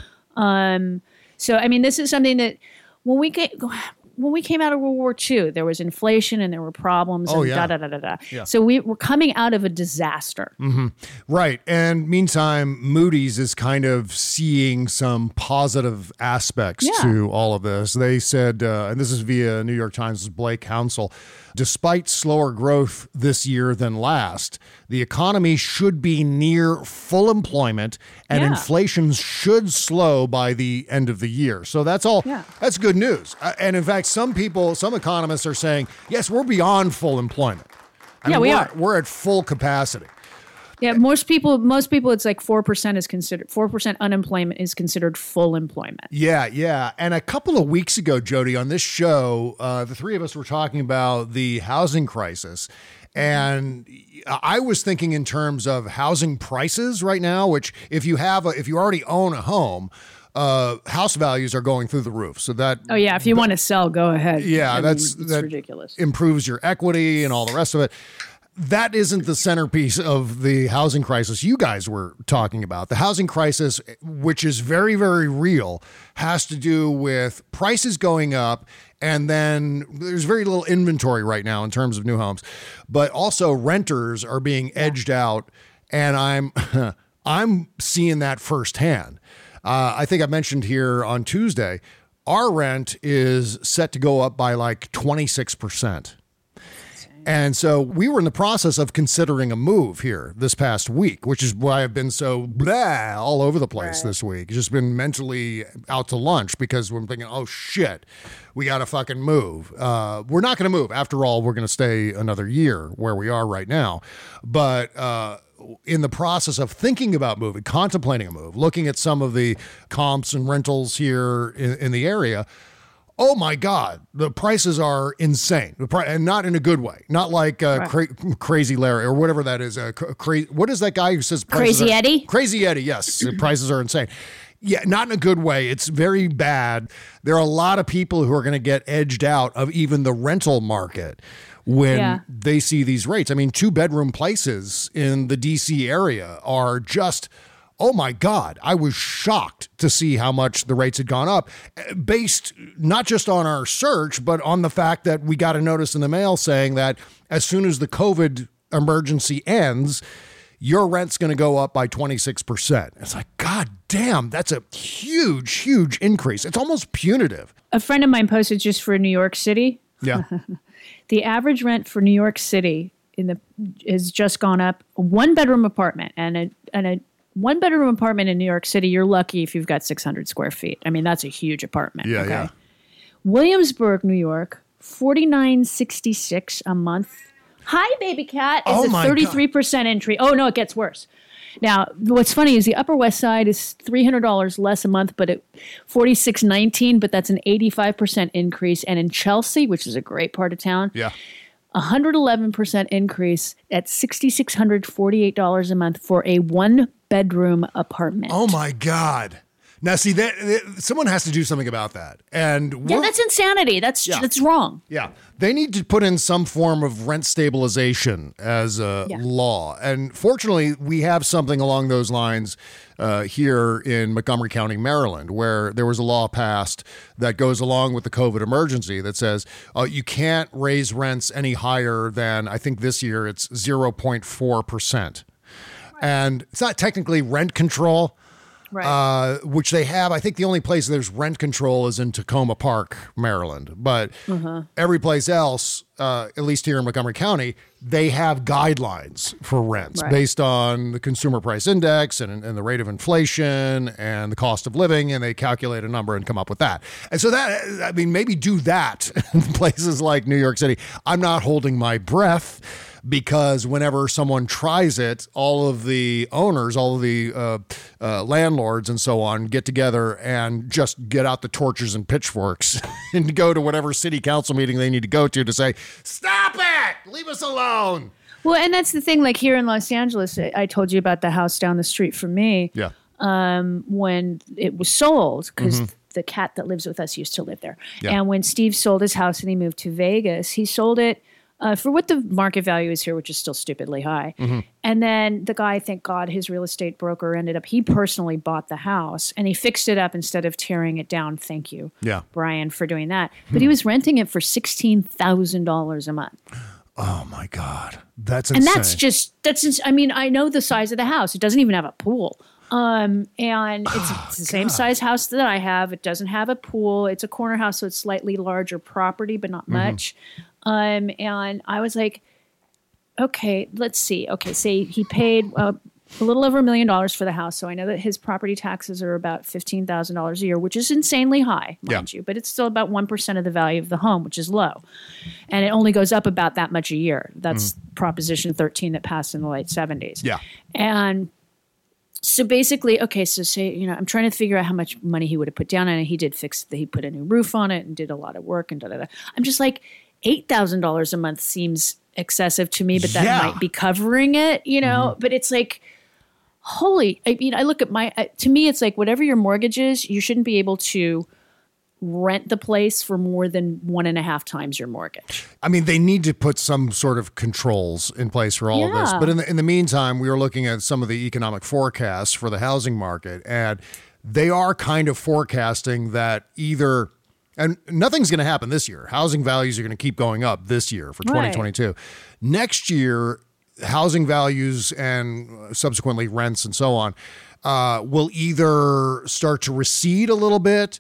So, I mean, this is something that when we came, when we came out of World War Two, there was inflation and there were problems Oh, and yeah. da da da da da. Yeah. So we were coming out of a disaster. Right. And meantime, Moody's is kind of seeing some positive aspects Yeah. to all of this. They said, uh, and this is via New York Times' Blake Council, despite slower growth this year than last, the economy should be near full employment and Yeah. inflation should slow by the end of the year. So that's all. Yeah. That's good news. Uh, and in fact, some people, some economists are saying, yes, we're beyond full employment. I Yeah, mean, we we're, are. We're at full capacity. Yeah, most people, most people, it's like four percent is considered four percent unemployment is considered full employment. Yeah, yeah. And a couple of weeks ago, Jody, on this show, uh, the three of us were talking about the housing crisis. And I was thinking in terms of housing prices right now, which if you have, a, if you already own a home, uh, house values are going through the roof. So that, Oh yeah, if you want to sell, go ahead. yeah, I mean, that's it's that ridiculous. improves your equity and all the rest of it. That isn't the centerpiece of the housing crisis you guys were talking about. The housing crisis, which is very, very real, has to do with prices going up, and then there's very little inventory right now in terms of new homes, but also renters are being edged out, and I'm I'm seeing that firsthand. Uh, I think I mentioned here on Tuesday, our rent is set to go up by like twenty-six percent. And so we were in the process of considering a move here this past week, which is why I've been so blah all over the place this week. Just been mentally out to lunch because we're thinking, oh shit, we got to fucking move. Uh, we're not going to move. After all, we're going to stay another year where we are right now. But uh, in the process of thinking about moving, contemplating a move, looking at some of the comps and rentals here in, in the area, oh my God, the prices are insane, the pri- and not in a good way. Not like uh, Right. cra- Crazy Larry or whatever that is. Uh, cra- cra- what is that guy who says prices Crazy are- Eddie? Crazy Eddie, yes. The prices are insane. Yeah, not in a good way. It's very bad. There are a lot of people who are going to get edged out of even the rental market when Yeah. they see these rates. I mean, two bedroom places in the D C area are just, oh my God, I was shocked to see how much the rates had gone up uh, based not just on our search, but on the fact that we got a notice in the mail saying that as soon as the COVID emergency ends, your rent's going to go up by twenty-six percent. It's like, God damn, that's a huge, huge increase. It's almost punitive. A friend of mine posted just for New York City. Yeah. The average rent for New York City in the has just gone up. A one bedroom apartment and a and a one bedroom apartment in New York City. You're lucky if you've got six hundred square feet. I mean, that's a huge apartment. Yeah, okay? yeah. Williamsburg, New York, forty-nine sixty-six a month. Hi, baby cat. Is Oh a my God. thirty-three percent entry. Oh no, it gets worse. Now, what's funny is the Upper West Side is three hundred dollars less a month, but it forty-six nineteen, but that's an eighty-five percent increase. And in Chelsea, which is a great part of town, Yeah. one hundred eleven percent increase at six thousand six hundred forty-eight dollars a month for a one bedroom apartment. Oh my God. Now, see, that, that- someone has to do something about that. And Yeah, we're- that's insanity. That's Yeah. that's wrong. Yeah, they need to put in some form of rent stabilization as a Yeah. law. And fortunately, we have something along those lines uh, here in Montgomery County, Maryland, where there was a law passed that goes along with the COVID emergency that says uh, you can't raise rents any higher than, I think this year it's zero point four percent. And it's not technically rent control, Right. uh, which they have. I think the only place there's rent control is in Tacoma Park, Maryland. But Uh-huh. every place else, uh, at least here in Montgomery County, they have guidelines for rents Right. based on the consumer price index and, and the rate of inflation and the cost of living, and they calculate a number and come up with that. And so that, I mean, maybe do that in places like New York City. I'm not holding my breath, because whenever someone tries it, all of the owners, all of the uh, uh, landlords and so on get together and just get out the torches and pitchforks and go to whatever city council meeting they need to go to to say, stop it, leave us alone. Well, and that's the thing. Like here in Los Angeles, I I told you about the house down the street from me. Yeah. Um, when it was sold, because the cat that lives with us used to live there. Yeah. And when Steve sold his house and he moved to Vegas, he sold it uh, for what the market value is here, which is still stupidly high. And then the guy, thank God, his real estate broker ended up, he personally bought the house and he fixed it up instead of tearing it down. Thank you, Yeah. Brian, for doing that. But he was renting it for sixteen thousand dollars a month. Oh my God. That's And insane. that's just, that's, ins- I mean, I know the size of the house. It doesn't even have a pool. Um, and it's, it's the same size house that I have. It doesn't have a pool. It's a corner house, so it's slightly larger property, but not much. Um, and I was like, okay, let's see. Okay, say he paid uh, a little over a million dollars for the house. So I know that his property taxes are about fifteen thousand dollars a year, which is insanely high, mind Yeah. you, but it's still about one percent of the value of the home, which is low. And it only goes up about that much a year. That's Proposition thirteen that passed in the late seventies. Yeah. And so basically, okay, so say, you know, I'm trying to figure out how much money he would have put down on it. He did fix, he put a new roof on it and did a lot of work and da da da. I'm just like, eight thousand dollars a month seems excessive to me, but that Yeah. might be covering it, you know? But it's like, holy, I mean, I look at my, uh, to me, it's like whatever your mortgage is, you shouldn't be able to rent the place for more than one and a half times your mortgage. I mean, they need to put some sort of controls in place for all of this. Yeah. But in the, in the meantime, we were looking at some of the economic forecasts for the housing market, and they are kind of forecasting that either, and nothing's going to happen this year. Housing values are going to keep going up this year for Right. twenty twenty-two. Next year, housing values and subsequently rents and so on uh, will either start to recede a little bit,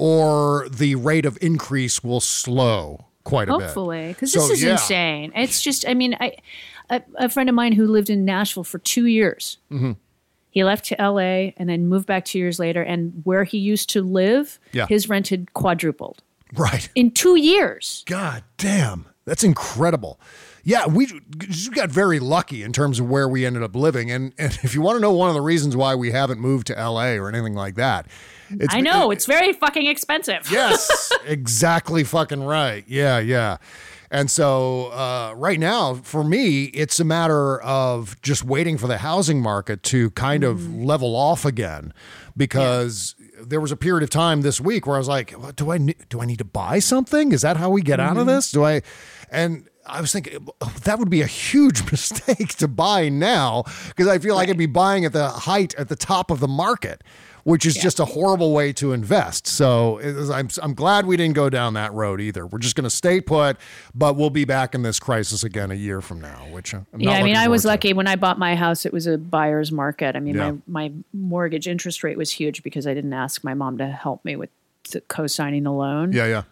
or the rate of increase will slow quite a bit. Hopefully, because So, this is yeah. insane. It's just, I mean, I, a, a friend of mine who lived in Nashville for two years, Mm-hmm. he left to L A and then moved back two years later. And where he used to live, Yeah. his rent had quadrupled Right. in two years. God damn. That's incredible. Yeah, we just got very lucky in terms of where we ended up living. And, and if you want to know one of the reasons why we haven't moved to L A or anything like that, it's I know, it's very fucking expensive. Yes, exactly fucking right. Yeah, yeah. And so uh, right now, for me, it's a matter of just waiting for the housing market to kind of level off again, because there was a period of time this week where I was like, what, do I ne- do I need to buy something? Is that how we get out of this? Do I? And I was thinking that would be a huge mistake to buy now, because I feel like I'd be buying at the height, at the top of the market, which is just a horrible way to invest. So it was, I'm, I'm glad we didn't go down that road either. We're just going to stay put, but we'll be back in this crisis again a year from now, which I'm not Yeah, I mean, looking I was forward lucky when I bought my house. It was a buyer's market. I mean, Yeah. my, my mortgage interest rate was huge because I didn't ask my mom to help me with the co-signing the loan. to. Yeah, yeah.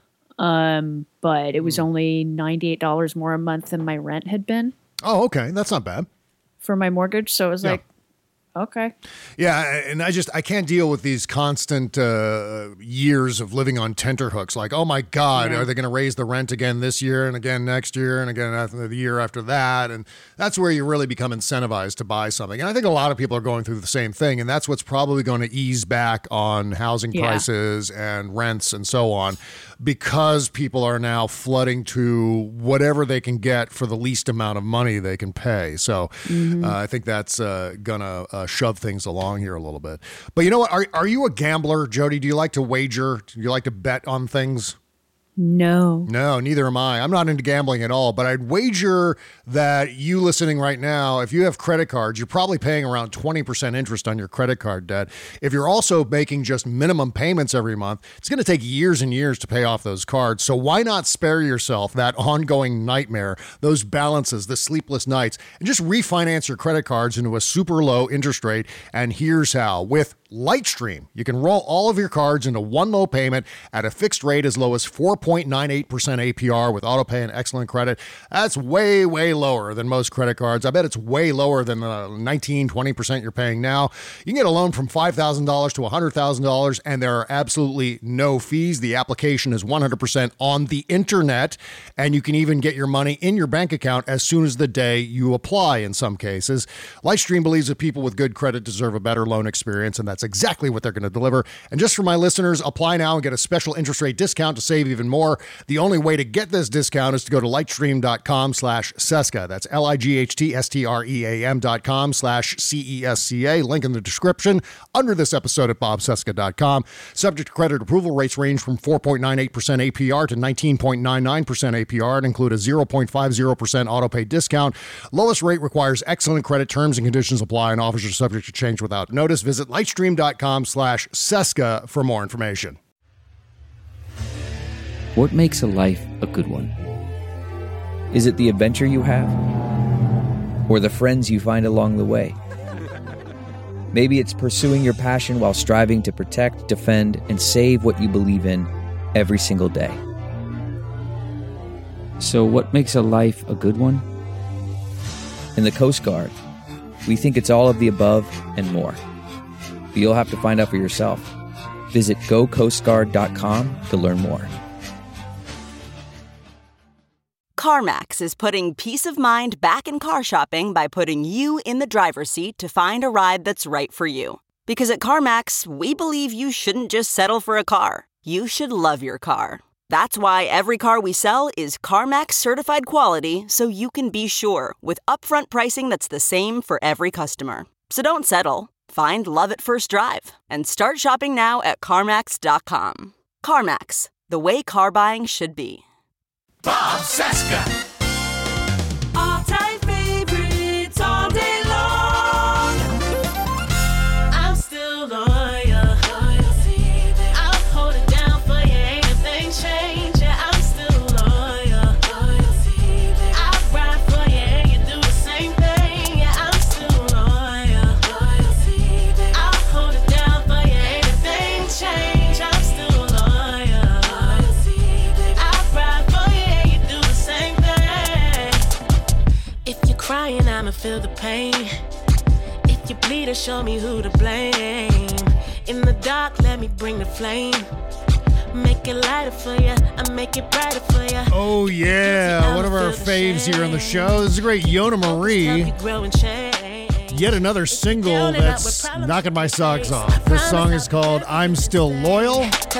But it was Hmm. only ninety-eight dollars more a month than my rent had been Oh, okay. That's not bad. for my mortgage. So it was Yeah. like, okay. Yeah, and I just I can't deal with these constant uh, years of living on tenterhooks. Like, oh my God, Yeah. are they going to raise the rent again this year and again next year and again after the year after that? And that's where you really become incentivized to buy something. And I think a lot of people are going through the same thing, and that's what's probably going to ease back on housing Yeah. prices and rents and so on, because people are now flooding to whatever they can get for the least amount of money they can pay. So uh, I think that's uh, gonna uh, shove things along here a little bit. But you know what? Are are you a gambler, Jody? Do you like to wager? Do you like to bet on things? No. No, neither am I. I'm not into gambling at all, but I'd wager that you listening right now, if you have credit cards, you're probably paying around twenty percent interest on your credit card debt. If you're also making just minimum payments every month, it's going to take years and years to pay off those cards. So why not spare yourself that ongoing nightmare, those balances, the sleepless nights, and just refinance your credit cards into a super low interest rate? And here's how. With Lightstream, you can roll all of your cards into one low payment at a fixed rate as low as four point nine eight percent A P R with autopay and excellent credit. That's way, way lower than most credit cards. I bet it's way lower than the nineteen, twenty percent you're paying now. You can get a loan from five thousand dollars to one hundred thousand dollars, and there are absolutely no fees. The application is one hundred percent on the internet, and you can even get your money in your bank account as soon as the day you apply in some cases. Lightstream believes that people with good credit deserve a better loan experience, and that's exactly what they're going to deliver. And just for my listeners, apply now and get a special interest rate discount to save even more. The only way to get this discount is to go to lightstream.com slash Cesca. That's L-I-G-H-T-S-T-R-E-A-M dot com slash C-E-S-C-A. Link in the description under this episode at bob cesca dot com. Subject to credit approval, rates range from four point nine eight percent A P R to nineteen point nine nine percent A P R and include a zero point five zero percent autopay discount. Lowest rate requires excellent credit. Terms and conditions apply, and offers are subject to change without notice. Visit lightstream.com slash Cesca for more information. What makes a life a good one? Is it the adventure you have? Or the friends you find along the way? Maybe it's pursuing your passion while striving to protect, defend, and save what you believe in every single day. So what makes a life a good one? In the Coast Guard, we think it's all of the above and more. But you'll have to find out for yourself. Visit go coast guard dot com to learn more. CarMax is putting peace of mind back in car shopping by putting you in the driver's seat to find a ride that's right for you. Because at CarMax, we believe you shouldn't just settle for a car. You should love your car. That's why every car we sell is CarMax certified quality, so you can be sure with upfront pricing that's the same for every customer. So don't settle. Find love at first drive and start shopping now at CarMax dot com. CarMax, the way car buying should be. Bob Cesca. All-time favorites all day long. I'm still loyal. I'll hold it down for you, ain't a thing change. Yeah, I'm still loyal. I'll ride for you, and you do the same thing. Yeah, I'm still loyal. I'll hold it down for you, ain't a thing change. I'm still loyal. I'll ride for you. If you're crying, I'ma feel the pain. If you bleed, or show me who to blame. In the dark, let me bring the flame. Make it lighter for you, I make it brighter for you. Oh yeah, one of our faves here on the show. This is a great Yona Marie. Yet another single that's knocking my socks off. This song is called I'm Still Loyal.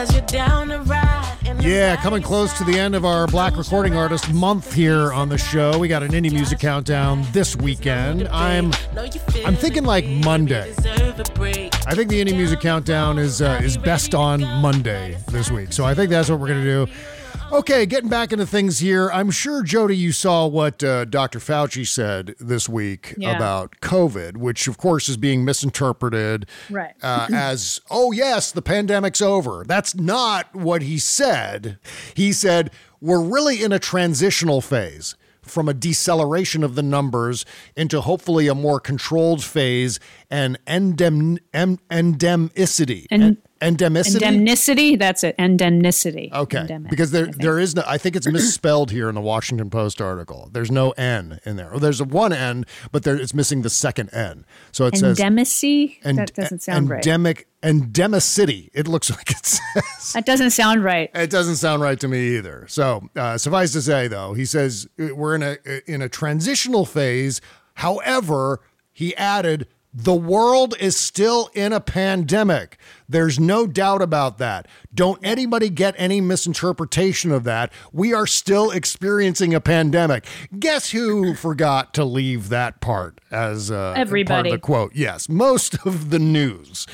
Yeah, coming close to the end of our Black Recording Artist month here on the show. We got an indie music countdown this weekend. I'm I'm thinking like Monday. I think the indie music countdown is uh, is best on Monday this week. So I think that's what we're going to do. Okay, getting back into things here. I'm sure, Jody, you saw what uh, Doctor Fauci said this week Yeah. about COVID, which, of course, is being misinterpreted Right. uh, as, oh, yes, the pandemic's over. That's not what he said. He said, we're really in a transitional phase from a deceleration of the numbers into hopefully a more controlled phase and endem, em, endemicity. En- Endemicity? Endemnicity, that's it. Endemnicity. Okay, Endemic, because there I think. there is no, I think it's misspelled here in the Washington Post article. There's no N in there. Or there's a one N, but there it's missing the second N. So it says Endemicy? end- That doesn't sound right. endemic, endemicity. It looks like it says. That doesn't sound right. It doesn't sound right to me either. So uh, suffice to say, though, he says uh, we're in a in a transitional phase. However, he added, the world is still in a pandemic. There's no doubt about that. Don't anybody get any misinterpretation of that. We are still experiencing a pandemic. Guess who forgot to leave that part as uh, Everybody. part of the quote? Yes, most of the news.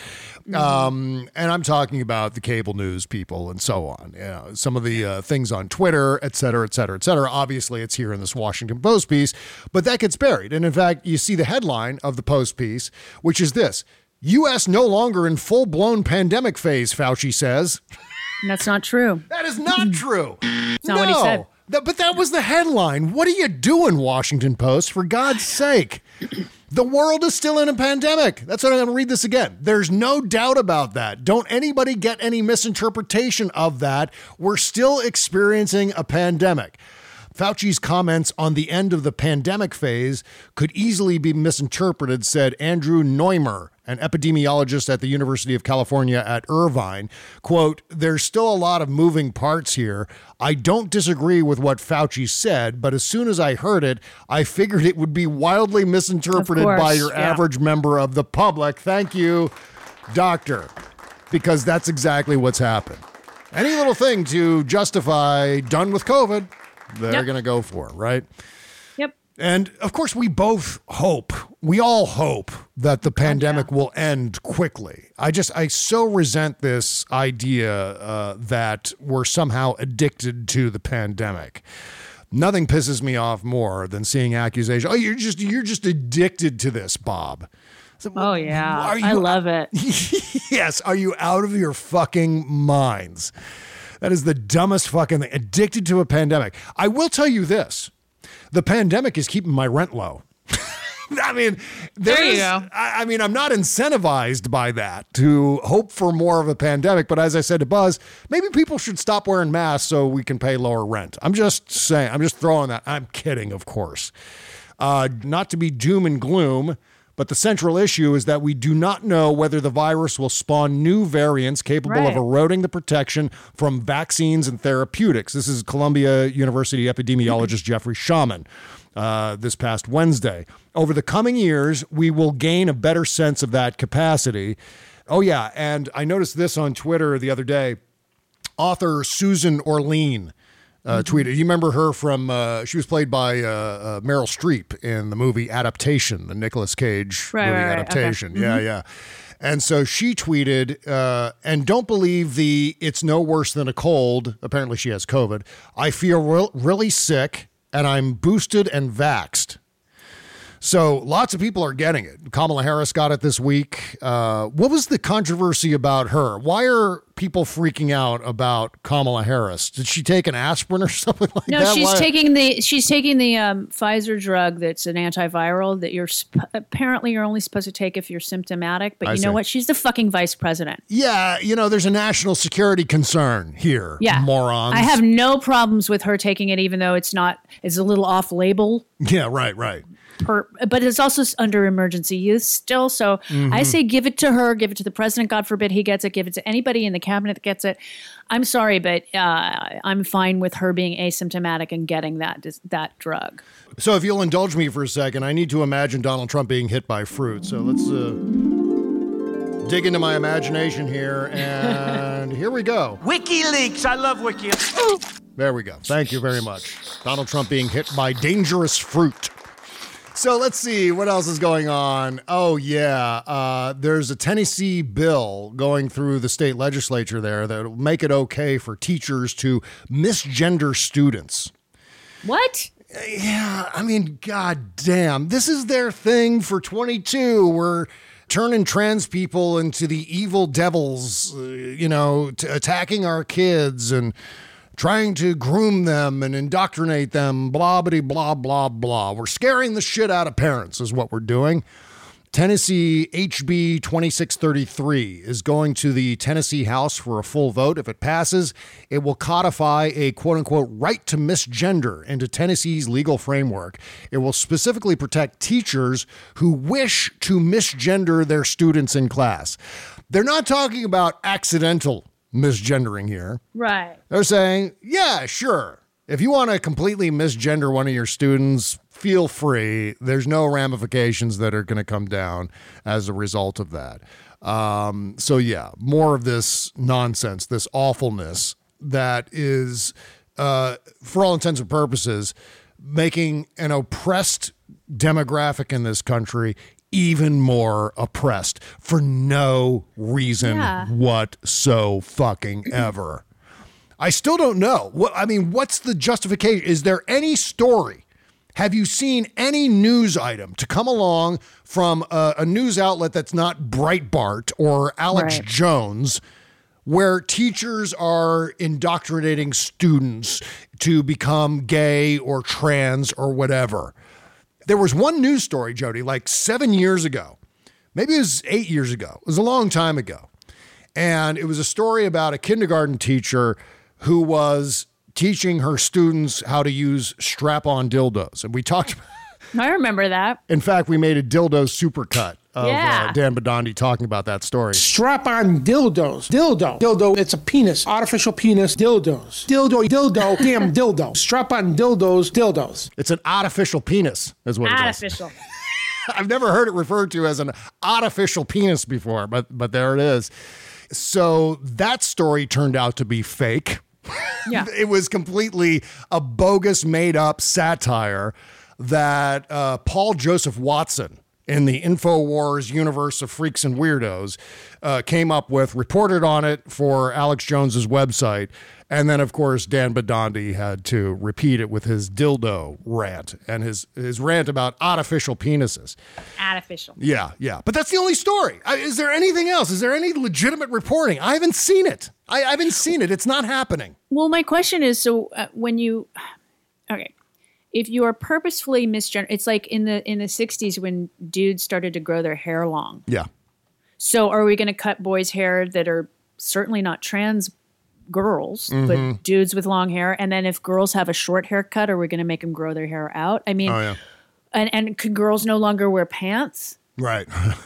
Um, and I'm talking about the cable news people and so on. You know, some of the uh, things on Twitter, et cetera, et cetera, et cetera. Obviously, it's here in this Washington Post piece, but that gets buried. And in fact, you see the headline of the Post piece, which is this: U S no longer in full-blown pandemic phase, Fauci says. That's not true. That is not true. That's not what he said. Th- but that was the headline. What are you doing, Washington Post? For God's sake. The world is still in a pandemic. That's what I'm going to read this again. There's no doubt about that. Don't anybody get any misinterpretation of that. We're still experiencing a pandemic. Fauci's comments on the end of the pandemic phase could easily be misinterpreted, said Andrew Neumer, an epidemiologist at the University of California at Irvine. Quote, there's still a lot of moving parts here. I don't disagree with what Fauci said, but as soon as I heard it, I figured it would be wildly misinterpreted course, by your yeah. average member of the public. Thank you, doctor, because that's exactly what's happened. Any little thing to justify done with COVID, they're Yep. going to go for, right? Yep. And of course, we both hope, we all hope that the pandemic will end quickly. I just, I so resent this idea uh, that we're somehow addicted to the pandemic. Nothing pisses me off more than seeing accusations. Oh, you're just, you're just addicted to this, Bob. So, Oh, yeah. are you- I love it. Yes. Are you out of your fucking minds? That is the dumbest fucking thing. Addicted to a pandemic. I will tell you this. The pandemic is keeping my rent low. I mean, there, There you is- go. I, I mean, I'm not incentivized by that to hope for more of a pandemic. But as I said to Buzz, maybe people should stop wearing masks so we can pay lower rent. I'm just saying, I'm just throwing that. I'm kidding, of course. Uh, not to be doom and gloom, but the central issue is that we do not know whether the virus will spawn new variants capable Right. of eroding the protection from vaccines and therapeutics. This is Columbia University epidemiologist Jeffrey Shaman uh, this past Wednesday. Over the coming years, we will gain a better sense of that capacity. Oh, yeah. And I noticed this on Twitter the other day. Author Susan Orlean Uh, tweeted. You remember her from, uh, she was played by uh, uh, Meryl Streep in the movie Adaptation, the Nicolas Cage Right, movie right, right. Adaptation. Okay. Yeah, Mhm. yeah. And so she tweeted, uh, and don't believe the it's no worse than a cold. Apparently she has COVID. I feel real, really sick and I'm boosted and vaxxed. So lots of people are getting it. Kamala Harris got it this week. Uh, what was the controversy about her? Why are people freaking out about Kamala Harris? Did she take an aspirin or something like No, that? she's Why- taking the she's taking the um, Pfizer drug that's an antiviral that you're sp- apparently you're only supposed to take if you're symptomatic. But I you see. know what? She's the fucking vice president. Yeah, you know, there's a national security concern here. Yeah, morons. I have no problems with her taking it, even though it's not it's a little off label. Yeah, right, right. Per, but it's also s- under emergency use still. So Mhm. I say give it to her, give it to the president. God forbid he gets it. Give it to anybody in the cabinet that gets it. I'm sorry, but uh, I'm fine with her being asymptomatic and getting that dis- that drug. So if you'll indulge me for a second, I need to imagine Donald Trump being hit by fruit. So let's uh, dig into my imagination here, and here we go. WikiLeaks. I love WikiLeaks. There we go. Thank you very much. Donald Trump being hit by dangerous fruit. So let's see what else is going on. Oh, yeah. Uh, there's a Tennessee bill going through the state legislature there that will make it okay for teachers to misgender students. What? Yeah, I mean, god damn. This is their thing for twenty-two. We're turning trans people into the evil devils, uh, you know, t- attacking our kids and trying to groom them and indoctrinate them, blah, blah, blah, blah, blah. We're scaring the shit out of parents is what we're doing. Tennessee H B twenty-six thirty-three is going to the Tennessee House for a full vote. If it passes, it will codify a quote-unquote right to misgender into Tennessee's legal framework. It will specifically protect teachers who wish to misgender their students in class. They're not talking about accidental misgendering here. Right. They're saying, yeah, sure. If you want to completely misgender one of your students, feel free. There's no ramifications that are going to come down as a result of that. Um, so yeah, more of this nonsense, this awfulness that is, uh, for all intents and purposes, making an oppressed demographic in this country even more oppressed for no reason Yeah. what so fucking ever. I still don't know. What I mean, what's the justification? Is there any story? Have you seen any news item to come along from a, a news outlet that's not Breitbart or Alex Right. Jones, where teachers are indoctrinating students to become gay or trans or whatever? There was one news story, Jody, like seven years ago. Maybe it was eight years ago. It was a long time ago. And it was a story about a kindergarten teacher who was teaching her students how to use strap-on dildos. And we talked about, I remember that. in fact, we made a dildo supercut of Yeah. uh, Dan Badandi talking about that story. Strap-on dildos. Dildo. Dildo, it's a penis. Artificial penis dildos. Dildo, dildo, damn dildo. Strap-on dildos, dildos. It's an artificial penis, is what it is. Artificial. I've never heard it referred to as an artificial penis before, but but there it is. So that story turned out to be fake. Yeah. It was completely a bogus, made-up satire that uh, Paul Joseph Watson in the InfoWars universe of freaks and weirdos uh, came up with, reported on it for Alex Jones's website, and then, of course, Dan Badandi had to repeat it with his dildo rant and his, his rant about artificial penises. Artificial. Yeah, yeah. But that's the only story. I, is there anything else? Is there any legitimate reporting? I haven't seen it. I, I haven't seen it. It's not happening. Well, my question is, so uh, when you, okay, if you are purposefully misgender, it's like in the in the sixties when dudes started to grow their hair long. Yeah. So are we going to cut boys' hair that are certainly not trans girls, Mhm. but dudes with long hair? And then if girls have a short haircut, are we going to make them grow their hair out? I mean, Oh, yeah. and, and could girls no longer wear pants? Right.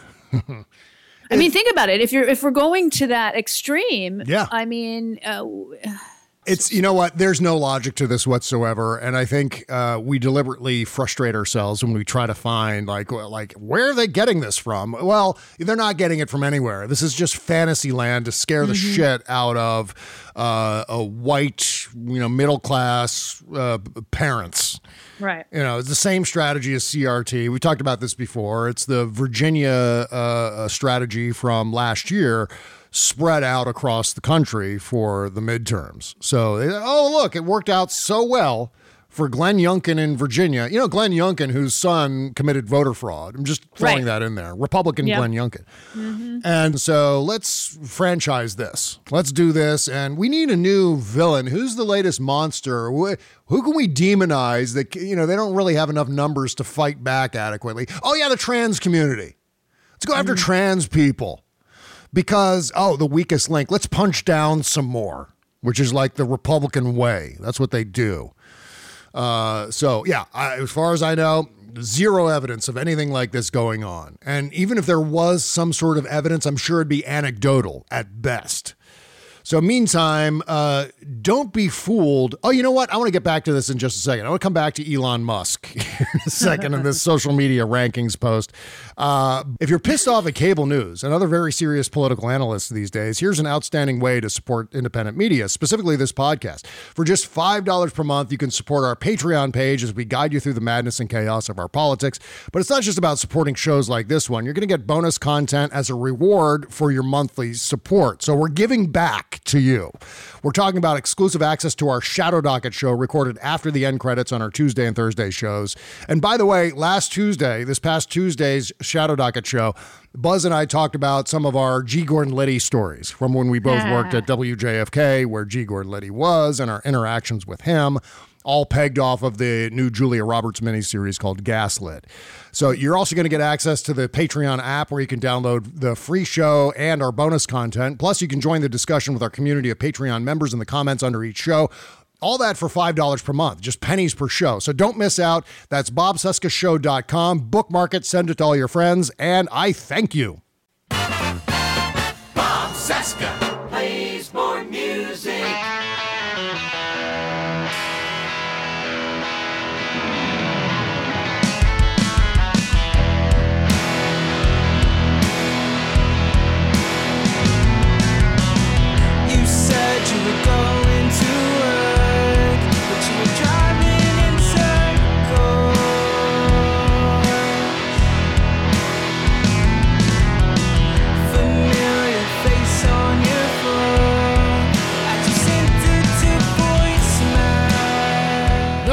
I mean, think about it. If you're if we're going to that extreme, Yeah. I mean, uh, It's, you know what, there's no logic to this whatsoever. And I think uh, we deliberately frustrate ourselves when we try to find, like, well, like, where are they getting this from? Well, they're not getting it from anywhere. This is just fantasy land to scare the Mhm. shit out of uh, a white, you know, middle class uh, parents. right. You know, it's the same strategy as C R T. We talked about this before. It's the Virginia uh, uh, strategy from last year spread out across the country for the midterms. So, oh, look, it worked out so well for Glenn Youngkin in Virginia. You know, Glenn Youngkin, whose son committed voter fraud. I'm just throwing Right. that in there. Republican Yep. Glenn Youngkin. Mhm. And so let's franchise this. Let's do this. And we need a new villain. Who's the latest monster? Who, who can we demonize that, you know, they don't really have enough numbers to fight back adequately? Oh, yeah, the trans community. Let's go after trans people. Because, oh, the weakest link. Let's punch down some more, which is like the Republican way. That's what they do. Uh, so, yeah, I, as far as I know, zero evidence of anything like this going on. And even if there was some sort of evidence, I'm sure it'd be anecdotal at best. So meantime, uh, don't be fooled. Oh, you know what? I want to get back to this in just a second. I want to come back to Elon Musk in a second in this social media rankings post. Uh, if you're pissed off at cable news and other very serious political analysts these days, here's an outstanding way to support independent media, specifically this podcast. For just five dollars per month, you can support our Patreon page as we guide you through the madness and chaos of our politics. But it's not just about supporting shows like this one. You're going to get bonus content as a reward for your monthly support. So we're giving back to you. We're talking about exclusive access to our Shadow Docket show recorded after the end credits on our Tuesday and Thursday shows. And by the way, last Tuesday, this past Tuesday's Shadow Docket show, Buzz and I talked about some of our G. Gordon Liddy stories from when we both worked at W J F K, where G. Gordon Liddy was, and our interactions with him, all pegged off of the new Julia Roberts miniseries called Gaslit. So you're also going to get access to the Patreon app where you can download the free show and our bonus content. Plus, you can join the discussion with our community of Patreon members in the comments under each show. All that for five dollars per month, just pennies per show. So don't miss out. That's bob cesca show dot com. Bookmark it, send it to all your friends, and I thank you. Bob Cesca plays more music.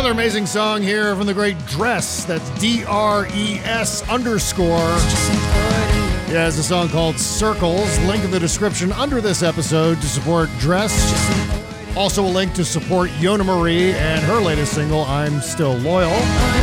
Another amazing song here from the great Dress. That's D R E S underscore. Yeah, it's a song called Circles. Link in the description under this episode to support Dress. Also a link to support Yona Marie and her latest single, I'm Still Loyal.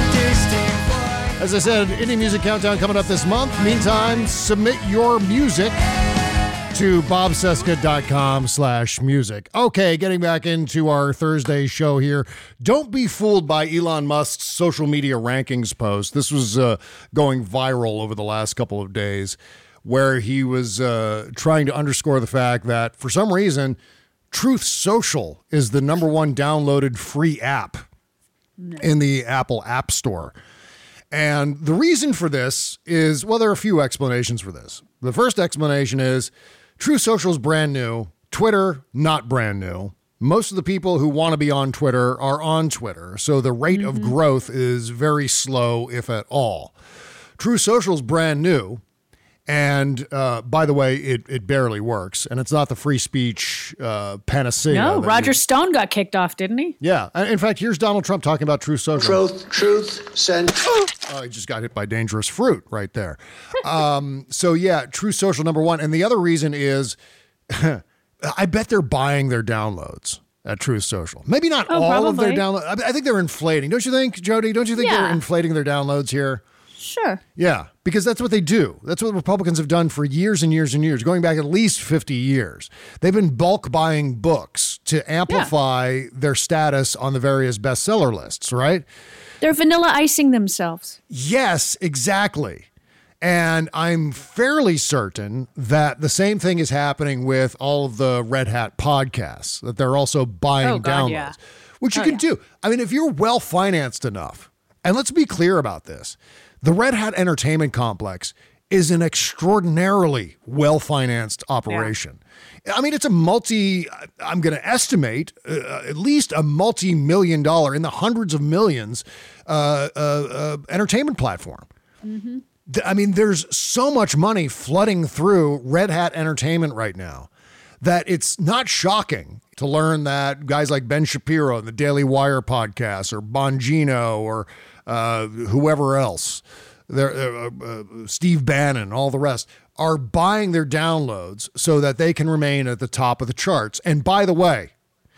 As I said, Indie Music Countdown coming up this month. Meantime, submit your music to bobcesca.com slash music. Okay, getting back into our Thursday show here. Don't be fooled by Elon Musk's social media rankings post. This was uh, going viral over the last couple of days, where he was uh, trying to underscore the fact that for some reason, Truth Social is the number one downloaded free app in the Apple App Store. And the reason for this is, well, there are a few explanations for this. The first explanation is Truth Social is brand new. Twitter, not brand new. Most of the people who want to be on Twitter are on Twitter. So the rate mm-hmm. of growth is very slow, if at all. Truth Social is brand new. And uh, by the way, it, it barely works. And it's not the free speech uh, panacea. No, Roger you... Stone got kicked off, didn't he? Yeah. In fact, here's Donald Trump talking about Truth Social. Truth, truth, send. Oh, he just got hit by dangerous fruit right there. um, so yeah, Truth Social, number one. And the other reason is I bet they're buying their downloads at Truth Social. Maybe not oh, all probably. of their downloads. I think they're inflating. Don't you think, Jody? Don't you think yeah. they're inflating their downloads here? Sure. Yeah, because that's what they do. That's what Republicans have done for years and years and years, going back at least fifty years. They've been bulk buying books to amplify yeah. their status on the various bestseller lists, right? They're vanilla icing themselves. Yes, exactly. And I'm fairly certain that the same thing is happening with all of the Red Hat podcasts, that they're also buying oh, God, downloads, yeah. which you oh, can yeah. do. I mean, if you're well-financed enough, and let's be clear about this, the Red Hat Entertainment Complex is an extraordinarily well-financed operation. Yeah. I mean, it's a multi, I'm going to estimate, uh, at least a multi-million dollar, in the hundreds of millions, uh, uh, uh, entertainment platform. Mm-hmm. I mean, there's so much money flooding through Red Hat Entertainment right now that it's not shocking to learn that guys like Ben Shapiro and the Daily Wire podcast, or Bongino, or uh, whoever else, uh, uh, Steve Bannon, all the rest, are buying their downloads so that they can remain at the top of the charts. And by the way,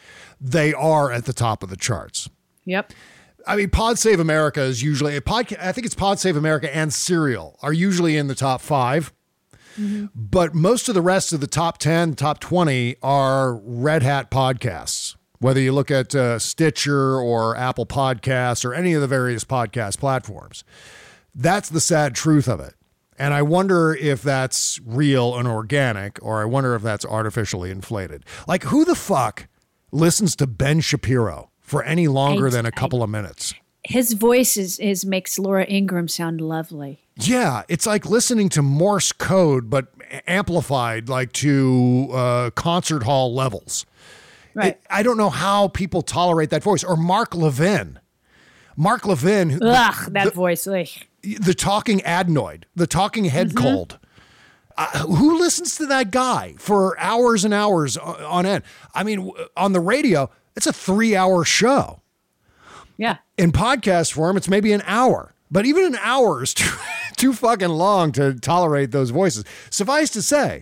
they are at the top of the charts. Yep. I mean, Pod Save America is usually a podcast. I think it's Pod Save America and Serial are usually in the top five. Mm-hmm. But most of the rest of the top ten, top twenty are Red Hat podcasts, whether you look at uh, Stitcher or Apple Podcasts or any of the various podcast platforms. That's the sad truth of it. And I wonder if that's real and organic, or I wonder if that's artificially inflated. Like, who the fuck listens to Ben Shapiro for any longer I, than a couple I, of minutes? His voice is, is makes Laura Ingraham sound lovely. Yeah, it's like listening to Morse code, but amplified like to uh, concert hall levels. Right. It, I don't know how people tolerate that voice. Or Mark Levin. Mark Levin. Ugh, the, that the, voice. Ugh. The talking adenoid, the talking head mm-hmm. cold. Uh, who listens to that guy for hours and hours on end? I mean, on the radio, it's a three-hour show. Yeah. In podcast form, it's maybe an hour. But even an hour is too, too fucking long to tolerate those voices. Suffice to say,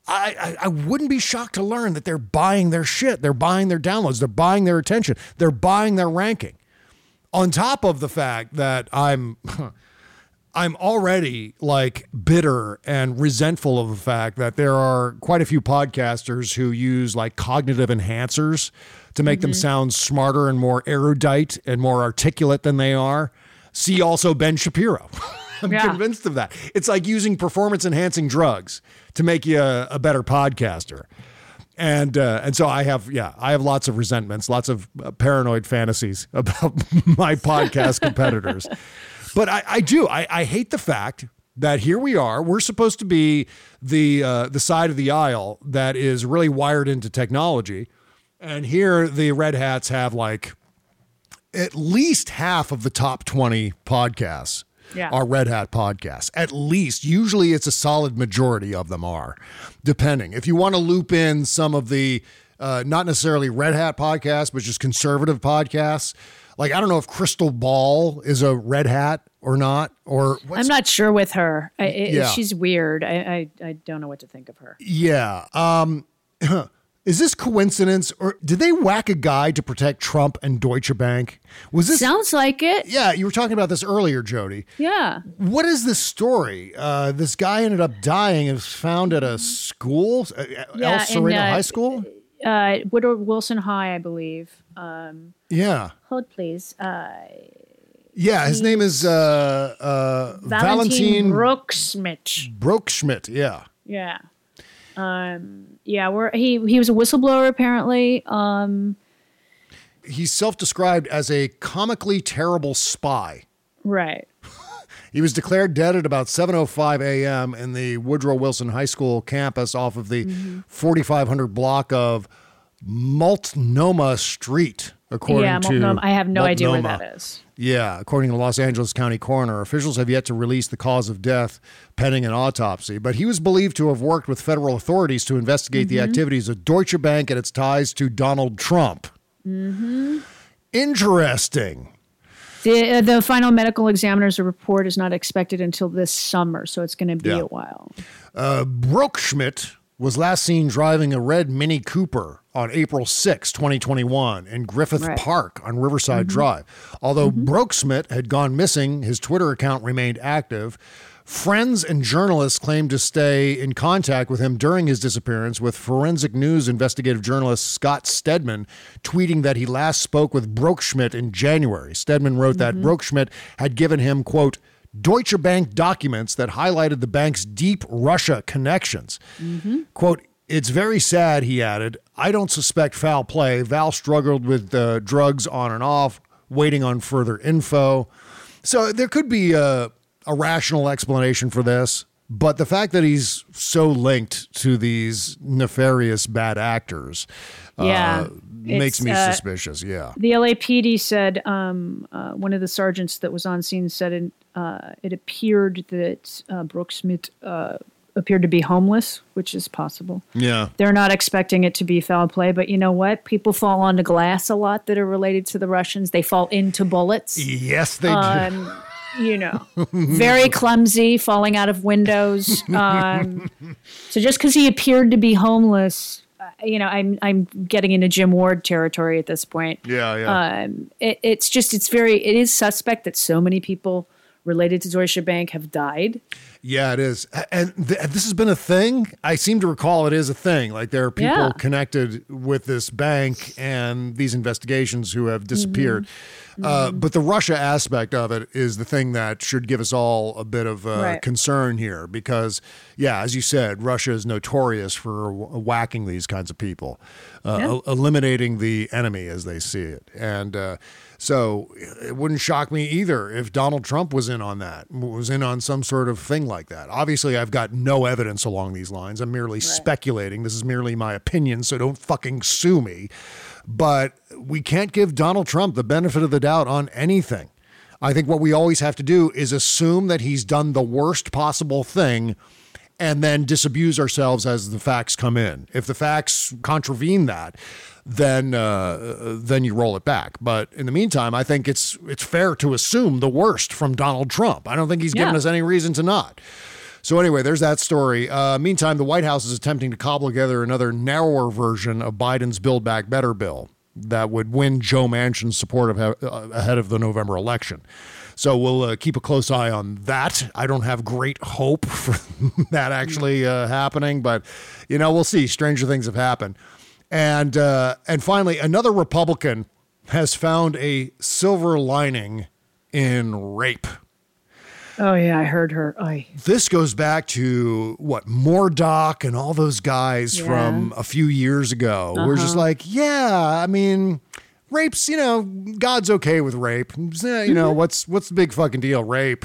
I, I, I wouldn't be shocked to learn that they're buying their shit. They're buying their downloads. They're buying their attention. They're buying their ranking. On top of the fact that I'm... I'm already like bitter and resentful of the fact that there are quite a few podcasters who use like cognitive enhancers to make mm-hmm. them sound smarter and more erudite and more articulate than they are. See also Ben Shapiro. I'm yeah. convinced of that. It's like using performance enhancing drugs to make you a, a better podcaster. And uh, and so I have, yeah, I have lots of resentments, lots of uh, paranoid fantasies about my podcast competitors. But I, I do. I, I hate the fact that here we are. We're supposed to be the uh, the side of the aisle that is really wired into technology. And here the Red Hats have like at least half of the top twenty podcasts yeah. are Red Hat podcasts. At least. Usually it's a solid majority of them are, depending. If you want to loop in some of the uh, not necessarily Red Hat podcasts, but just conservative podcasts, Like, I don't know if Crystal Ball is a red hat or not, or what's, I'm not sure with her. I, it, Yeah. She's weird. I, I I don't know what to think of her. yeah. Um, is this coincidence, or did they whack a guy to protect Trump and Deutsche Bank? Was this Sounds like it. Yeah, you were talking about this earlier, Jody. Yeah. What is this story? Uh, this guy ended up dying and was found at a school, uh, Yeah, El Sereno in, uh, High School. Uh, Woodward Wilson High, I believe. Um, Yeah. hold, please. Uh, Yeah, his name is uh, uh, Valentin Valentin Brookschmidt. Brookschmidt. Yeah. Yeah. Um, yeah, we're, he he was a whistleblower apparently. Um, He's self-described as a comically terrible spy. right. He was declared dead at about seven oh five a.m. in the Woodrow Wilson High School campus off of the forty-five hundred block of Multnomah Street, according yeah, to Multnomah. I have no idea where Multnomah. that is. Yeah, according to the Los Angeles County coroner, officials have yet to release the cause of death pending an autopsy, but he was believed to have worked with federal authorities to investigate the activities of Deutsche Bank and its ties to Donald Trump. Mm-hmm. Interesting. The uh, the final medical examiner's report is not expected until this summer, so it's going to be Yeah. a while. Uh, Brookschmidt was last seen driving a red Mini Cooper on April sixth, twenty twenty-one in Griffith Right. Park on Riverside Drive. Although Brookschmidt had gone missing, his Twitter account remained active. Friends and journalists claimed to stay in contact with him during his disappearance, with Forensic News investigative journalist Scott Stedman tweeting that he last spoke with Brookschmidt in January. Stedman wrote that Brookschmidt had given him, quote, Deutsche Bank documents that highlighted the bank's deep Russia connections. Quote, it's very sad, he added. I don't suspect foul play. Val struggled with uh, drugs on and off, waiting on further info. So there could be a, a rational explanation for this, but the fact that he's so linked to these nefarious bad actors Yeah, uh, makes it's, me uh, suspicious. Yeah. The L A P D said um, uh, one of the sergeants that was on scene said it, uh, it appeared that uh, Brookschmidt uh, appeared to be homeless, which is possible. Yeah. They're not expecting it to be foul play, but you know what? People fall onto glass a lot that are related to the Russians. They fall into bullets. Yes, they do. Um, you know, very clumsy, falling out of windows. Um, so just because he appeared to be homeless, uh, you know, I'm I'm getting into Jim Ward territory at this point. Yeah, yeah. Um, it, it's just it's very it is suspect that so many people related to Deutsche Bank have died. Yeah, it is. And th- this has been a thing. I seem to recall it is a thing. Like there are people Yeah. connected with this bank and these investigations who have disappeared. Uh, but the Russia aspect of it is the thing that should give us all a bit of uh, Right. concern here because, yeah, as you said, Russia is notorious for w- whacking these kinds of people, uh, Yeah. el- eliminating the enemy as they see it. And uh, so it wouldn't shock me either if Donald Trump was in on that, was in on some sort of thing like that. Obviously, I've got no evidence along these lines. I'm merely speculating. This is merely my opinion, so don't fucking sue me. But we can't give Donald Trump the benefit of the doubt on anything. I think what we always have to do is assume that he's done the worst possible thing and then disabuse ourselves as the facts come in. If the facts contravene that, then uh, then you roll it back. But in the meantime, I think it's it's fair to assume the worst from Donald Trump. I don't think he's given Yeah. us any reason to not. So anyway, there's that story. Uh, meantime, the White House is attempting to cobble together another narrower version of Biden's Build Back Better bill that would win Joe Manchin's support of, uh, ahead of the November election. So we'll uh, keep a close eye on that. I don't have great hope for that actually uh, happening, but, you know, we'll see. Stranger things have happened. And, uh, and finally, another Republican has found a silver lining in rape. Oh yeah, I heard her. Oy. This goes back to what Mourdock and all those guys Yeah. from a few years ago. We're just Uh-huh. like, yeah, I mean, rape's, you know, God's okay with rape. Eh, You know, what's what's the big fucking deal? Rape.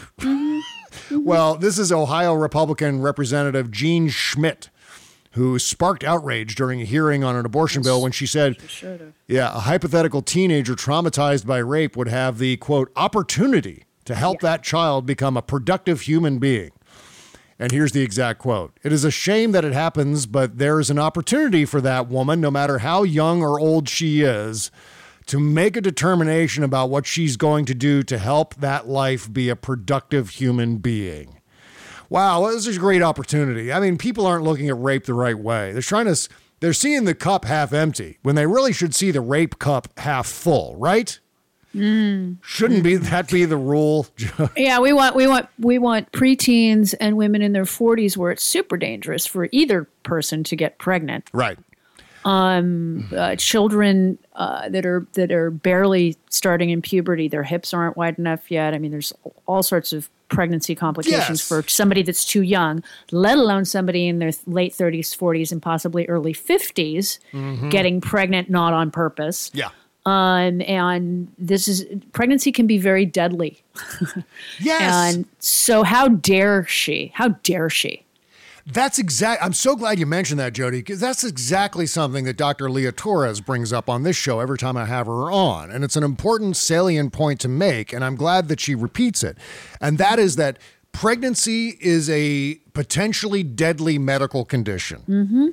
Well, this is Ohio Republican Representative Jean Schmidt, who sparked outrage during a hearing on an abortion bill when she said, yeah, a hypothetical teenager traumatized by rape would have the, quote, opportunity to help that child become a productive human being. And here's the exact quote. It is a shame that it happens, but there is an opportunity for that woman, no matter how young or old she is, to make a determination about what she's going to do to help that life be a productive human being. Wow, this is a great opportunity. I mean, people aren't looking at rape the right way. They're trying to, they're seeing the cup half empty when they really should see the rape cup half full, right? Mm. Shouldn't be that be the rule? Yeah, we want we want we want preteens and women in their forties where it's super dangerous for either person to get pregnant. Right. Um, uh, children uh, that are that are barely starting in puberty, their hips aren't wide enough yet. I mean, there's all sorts of pregnancy complications Yes. for somebody that's too young, let alone somebody in their late thirties, forties, and possibly early fifties Mhm. getting pregnant not on purpose. Yeah. Um, and this is pregnancy can be very deadly. Yes. And so, how dare she? How dare she? That's exact. I'm so glad you mentioned that, Jody, because that's exactly something that Doctor Leah Torres brings up on this show every time I have her on. And it's an important, salient point to make. And I'm glad that she repeats it. And that is that pregnancy is a potentially deadly medical condition. Mm-hmm.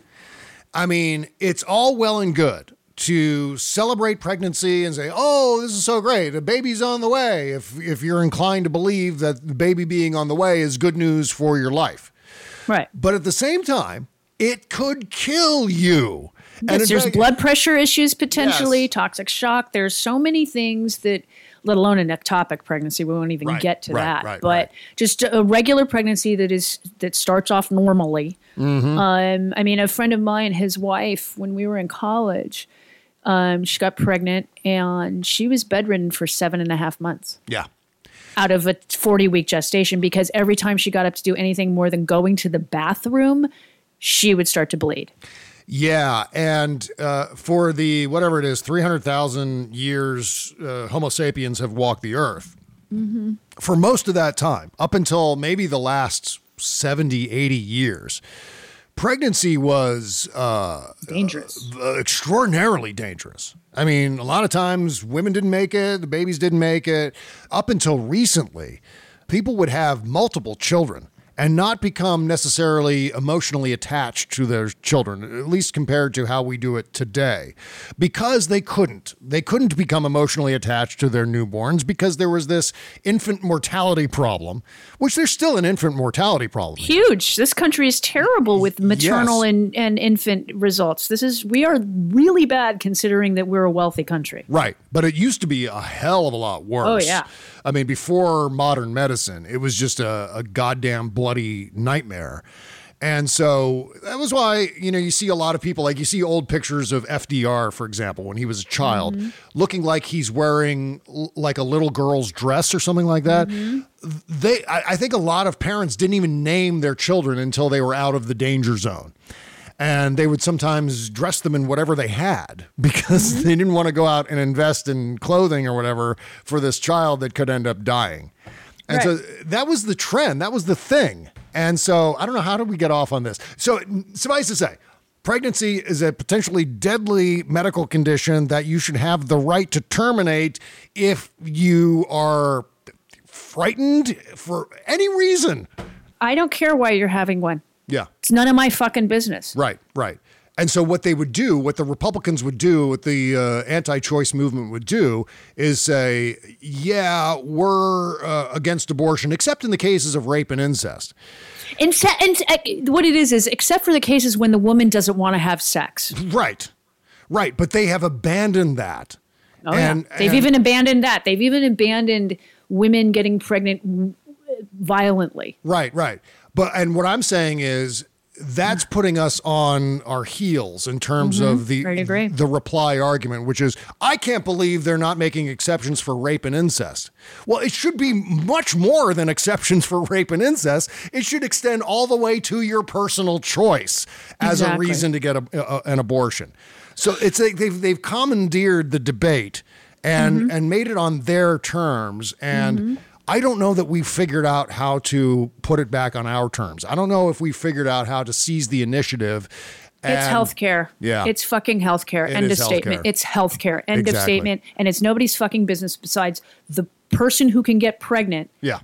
I mean, it's all well and good to celebrate pregnancy and say, oh, this is so great, a baby's on the way, if if you're inclined to believe that the baby being on the way is good news for your life. Right. But at the same time, it could kill you. Yes, in there's fact- blood pressure issues potentially, Yes. toxic shock. There's so many things that, let alone an ectopic pregnancy, we won't even Right, get to right, that. right, but right. just a regular pregnancy that is that starts off normally. Mhm. Um, I mean, a friend of mine, his wife, when we were in college, um, she got pregnant and she was bedridden for seven and a half months. Yeah. Out of a forty-week gestation, because every time she got up to do anything more than going to the bathroom, she would start to bleed. Yeah, and uh, for the, whatever it is, three hundred thousand years uh, Homo sapiens have walked the earth. Mm-hmm. For most of that time, up until maybe the last seventy, eighty years, pregnancy was uh, dangerous, uh, extraordinarily dangerous. I mean, a lot of times women didn't make it, the babies didn't make it. Up until recently, people would have multiple children and not become necessarily emotionally attached to their children, at least compared to how we do it today, because they couldn't. They couldn't become emotionally attached to their newborns because there was this infant mortality problem, which there's still an infant mortality problem. Huge. This country is terrible with maternal Yes. and, and infant results. This is we are really bad considering that we're a wealthy country. Right. But it used to be a hell of a lot worse. Oh, yeah. I mean, before modern medicine, it was just a, a goddamn bloody nightmare. And so that was why, you know, you see a lot of people, like you see old pictures of F D R, for example, when he was a child, Mhm. looking like he's wearing l- like a little girl's dress or something like that. Mhm. They, I, I think a lot of parents didn't even name their children until they were out of the danger zone. And they would sometimes dress them in whatever they had because Mm-hmm. they didn't want to go out and invest in clothing or whatever for this child that could end up dying. And so that was the trend. That was the thing. And so I don't know, how did we get off on this? So suffice to say, pregnancy is a potentially deadly medical condition that you should have the right to terminate if you are frightened for any reason. I don't care why you're having one. Yeah. It's none of my fucking business. Right, right. And so what they would do, what the Republicans would do, what the uh, anti-choice movement would do is say, yeah, we're uh, against abortion, except in the cases of rape and incest. And, se- and uh, what it is is, except for the cases when the woman doesn't want to have sex. Right, right. But they have abandoned that. Oh, And- yeah. They've and- even abandoned that. They've even abandoned women getting pregnant w- violently. Right, right. But and what I'm saying is that's putting us on our heels in terms Mhm. of the Right, agree. the reply argument, which is I can't believe they're not making exceptions for rape and incest. Well, it should be much more than exceptions for rape and incest. It should extend all the way to your personal choice as Exactly. a reason to get a, a, an abortion. So it's like they've they've commandeered the debate and Mhm. and made it on their terms and. Mhm. I don't know that we figured out how to put it back on our terms. I don't know if we figured out how to seize the initiative. It's and- healthcare. Yeah. It's fucking healthcare. It End is of statement. healthcare. It's healthcare. End of Exactly. statement. And it's nobody's fucking business besides the person who can get pregnant Yeah.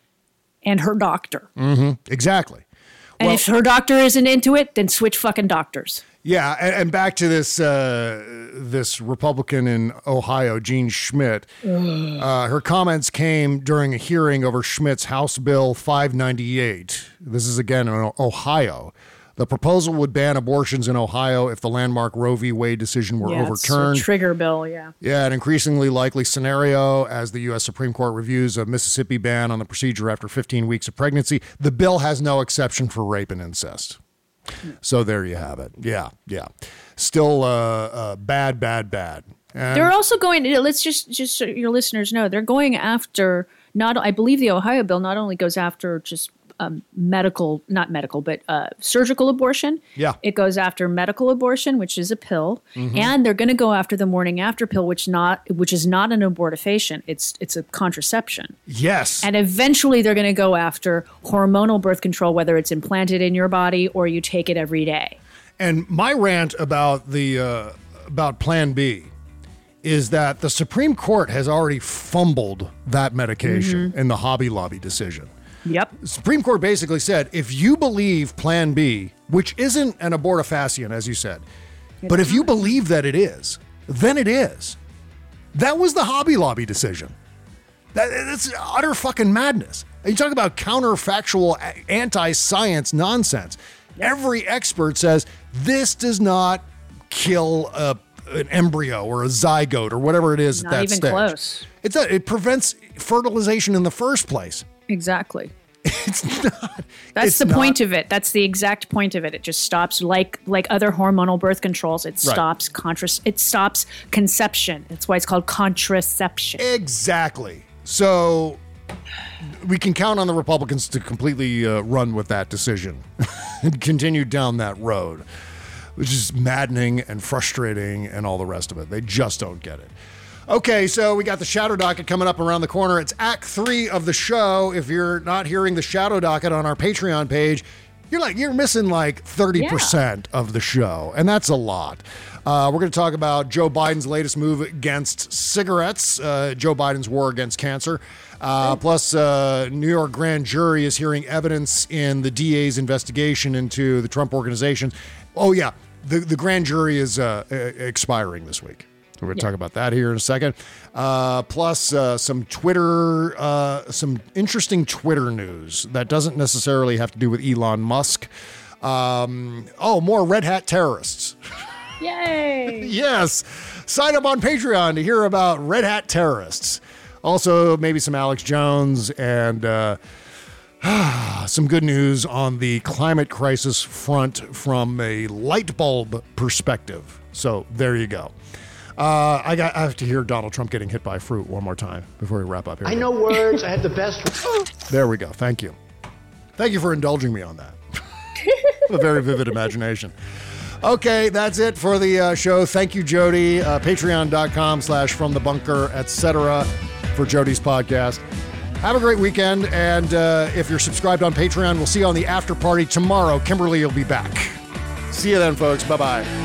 and her doctor. Mm-hmm. Exactly. And Well- if her doctor isn't into it, then switch fucking doctors. Yeah, and, and back to this uh, this Republican in Ohio, Jean Schmidt. Uh, her comments came during a hearing over Schmidt's House Bill five ninety-eight. This is again in Ohio. The proposal would ban abortions in Ohio if the landmark Roe v. Wade decision were yeah, overturned. It's a trigger bill, yeah. Yeah, an increasingly likely scenario as the U S Supreme Court reviews a Mississippi ban on the procedure after fifteen weeks of pregnancy. The bill has no exception for rape and incest. So there you have it. Yeah, yeah. Still uh, uh, bad, bad, bad. And they're also going to, let's just, just so your listeners know, they're going after, not. I believe the Ohio bill not only goes after just Um, medical, not medical, but uh, surgical abortion. Yeah. It goes after medical abortion, which is a pill, Mhm. and they're going to go after the morning after pill, which not, which is not an abortifacient. It's it's a contraception. Yes. And eventually, they're going to go after hormonal birth control, whether it's implanted in your body or you take it every day. And my rant about the uh, about Plan B is that the Supreme Court has already fumbled that medication Mhm. in the Hobby Lobby decision. Yep. The Supreme Court basically said, if you believe Plan B, which isn't an abortifacient, as you said, but if you believe that it is, then it is. That was the Hobby Lobby decision. That, that's utter fucking madness. You talk about counterfactual, a- anti-science nonsense. Every expert says this does not kill a, an embryo or a zygote or whatever it is Not at that even stage. close. It's a, it prevents fertilization in the first place. Exactly. It's not. That's it's the not- point of it. That's the exact point of it. It just stops, like like other hormonal birth controls. It Right. stops contra- It stops conception. That's why it's called contraception. Exactly. So we can count on the Republicans to completely uh, run with that decision and continue down that road, which is maddening and frustrating and all the rest of it. They just don't get it. Okay, so we got the Shadow Docket coming up around the corner. It's Act Three of the show. If you're not hearing the Shadow Docket on our Patreon page, you're like you're missing like thirty percent of the show, and that's a lot. Uh, we're going to talk about Joe Biden's latest move against cigarettes, uh, Joe Biden's war against cancer. Uh, plus, uh, New York grand jury is hearing evidence in the D A's investigation into the Trump organization. Oh yeah, the the grand jury is uh, expiring this week. We're going to Yeah. talk about that here in a second. Uh, plus, uh, some Twitter, uh, some interesting Twitter news that doesn't necessarily have to do with Elon Musk. Um, oh, more Red Hat terrorists. Yay! Yes. Sign up on Patreon to hear about Red Hat terrorists. Also, maybe some Alex Jones and uh, some good news on the climate crisis front from a light bulb perspective. So there you go. Uh, I got. I have to hear Donald Trump getting hit by fruit one more time before we wrap up here. I know words. I have the best. There we go. Thank you. Thank you for indulging me on that. A very vivid imagination. Okay, that's it for the uh, show. Thank you, Jody. Uh, Patreon.com slash from the bunker, et cetera for Jody's podcast. Have a great weekend. And uh, if you're subscribed on Patreon, we'll see you on the after party tomorrow. Kimberly will be back. See you then, folks. Bye-bye.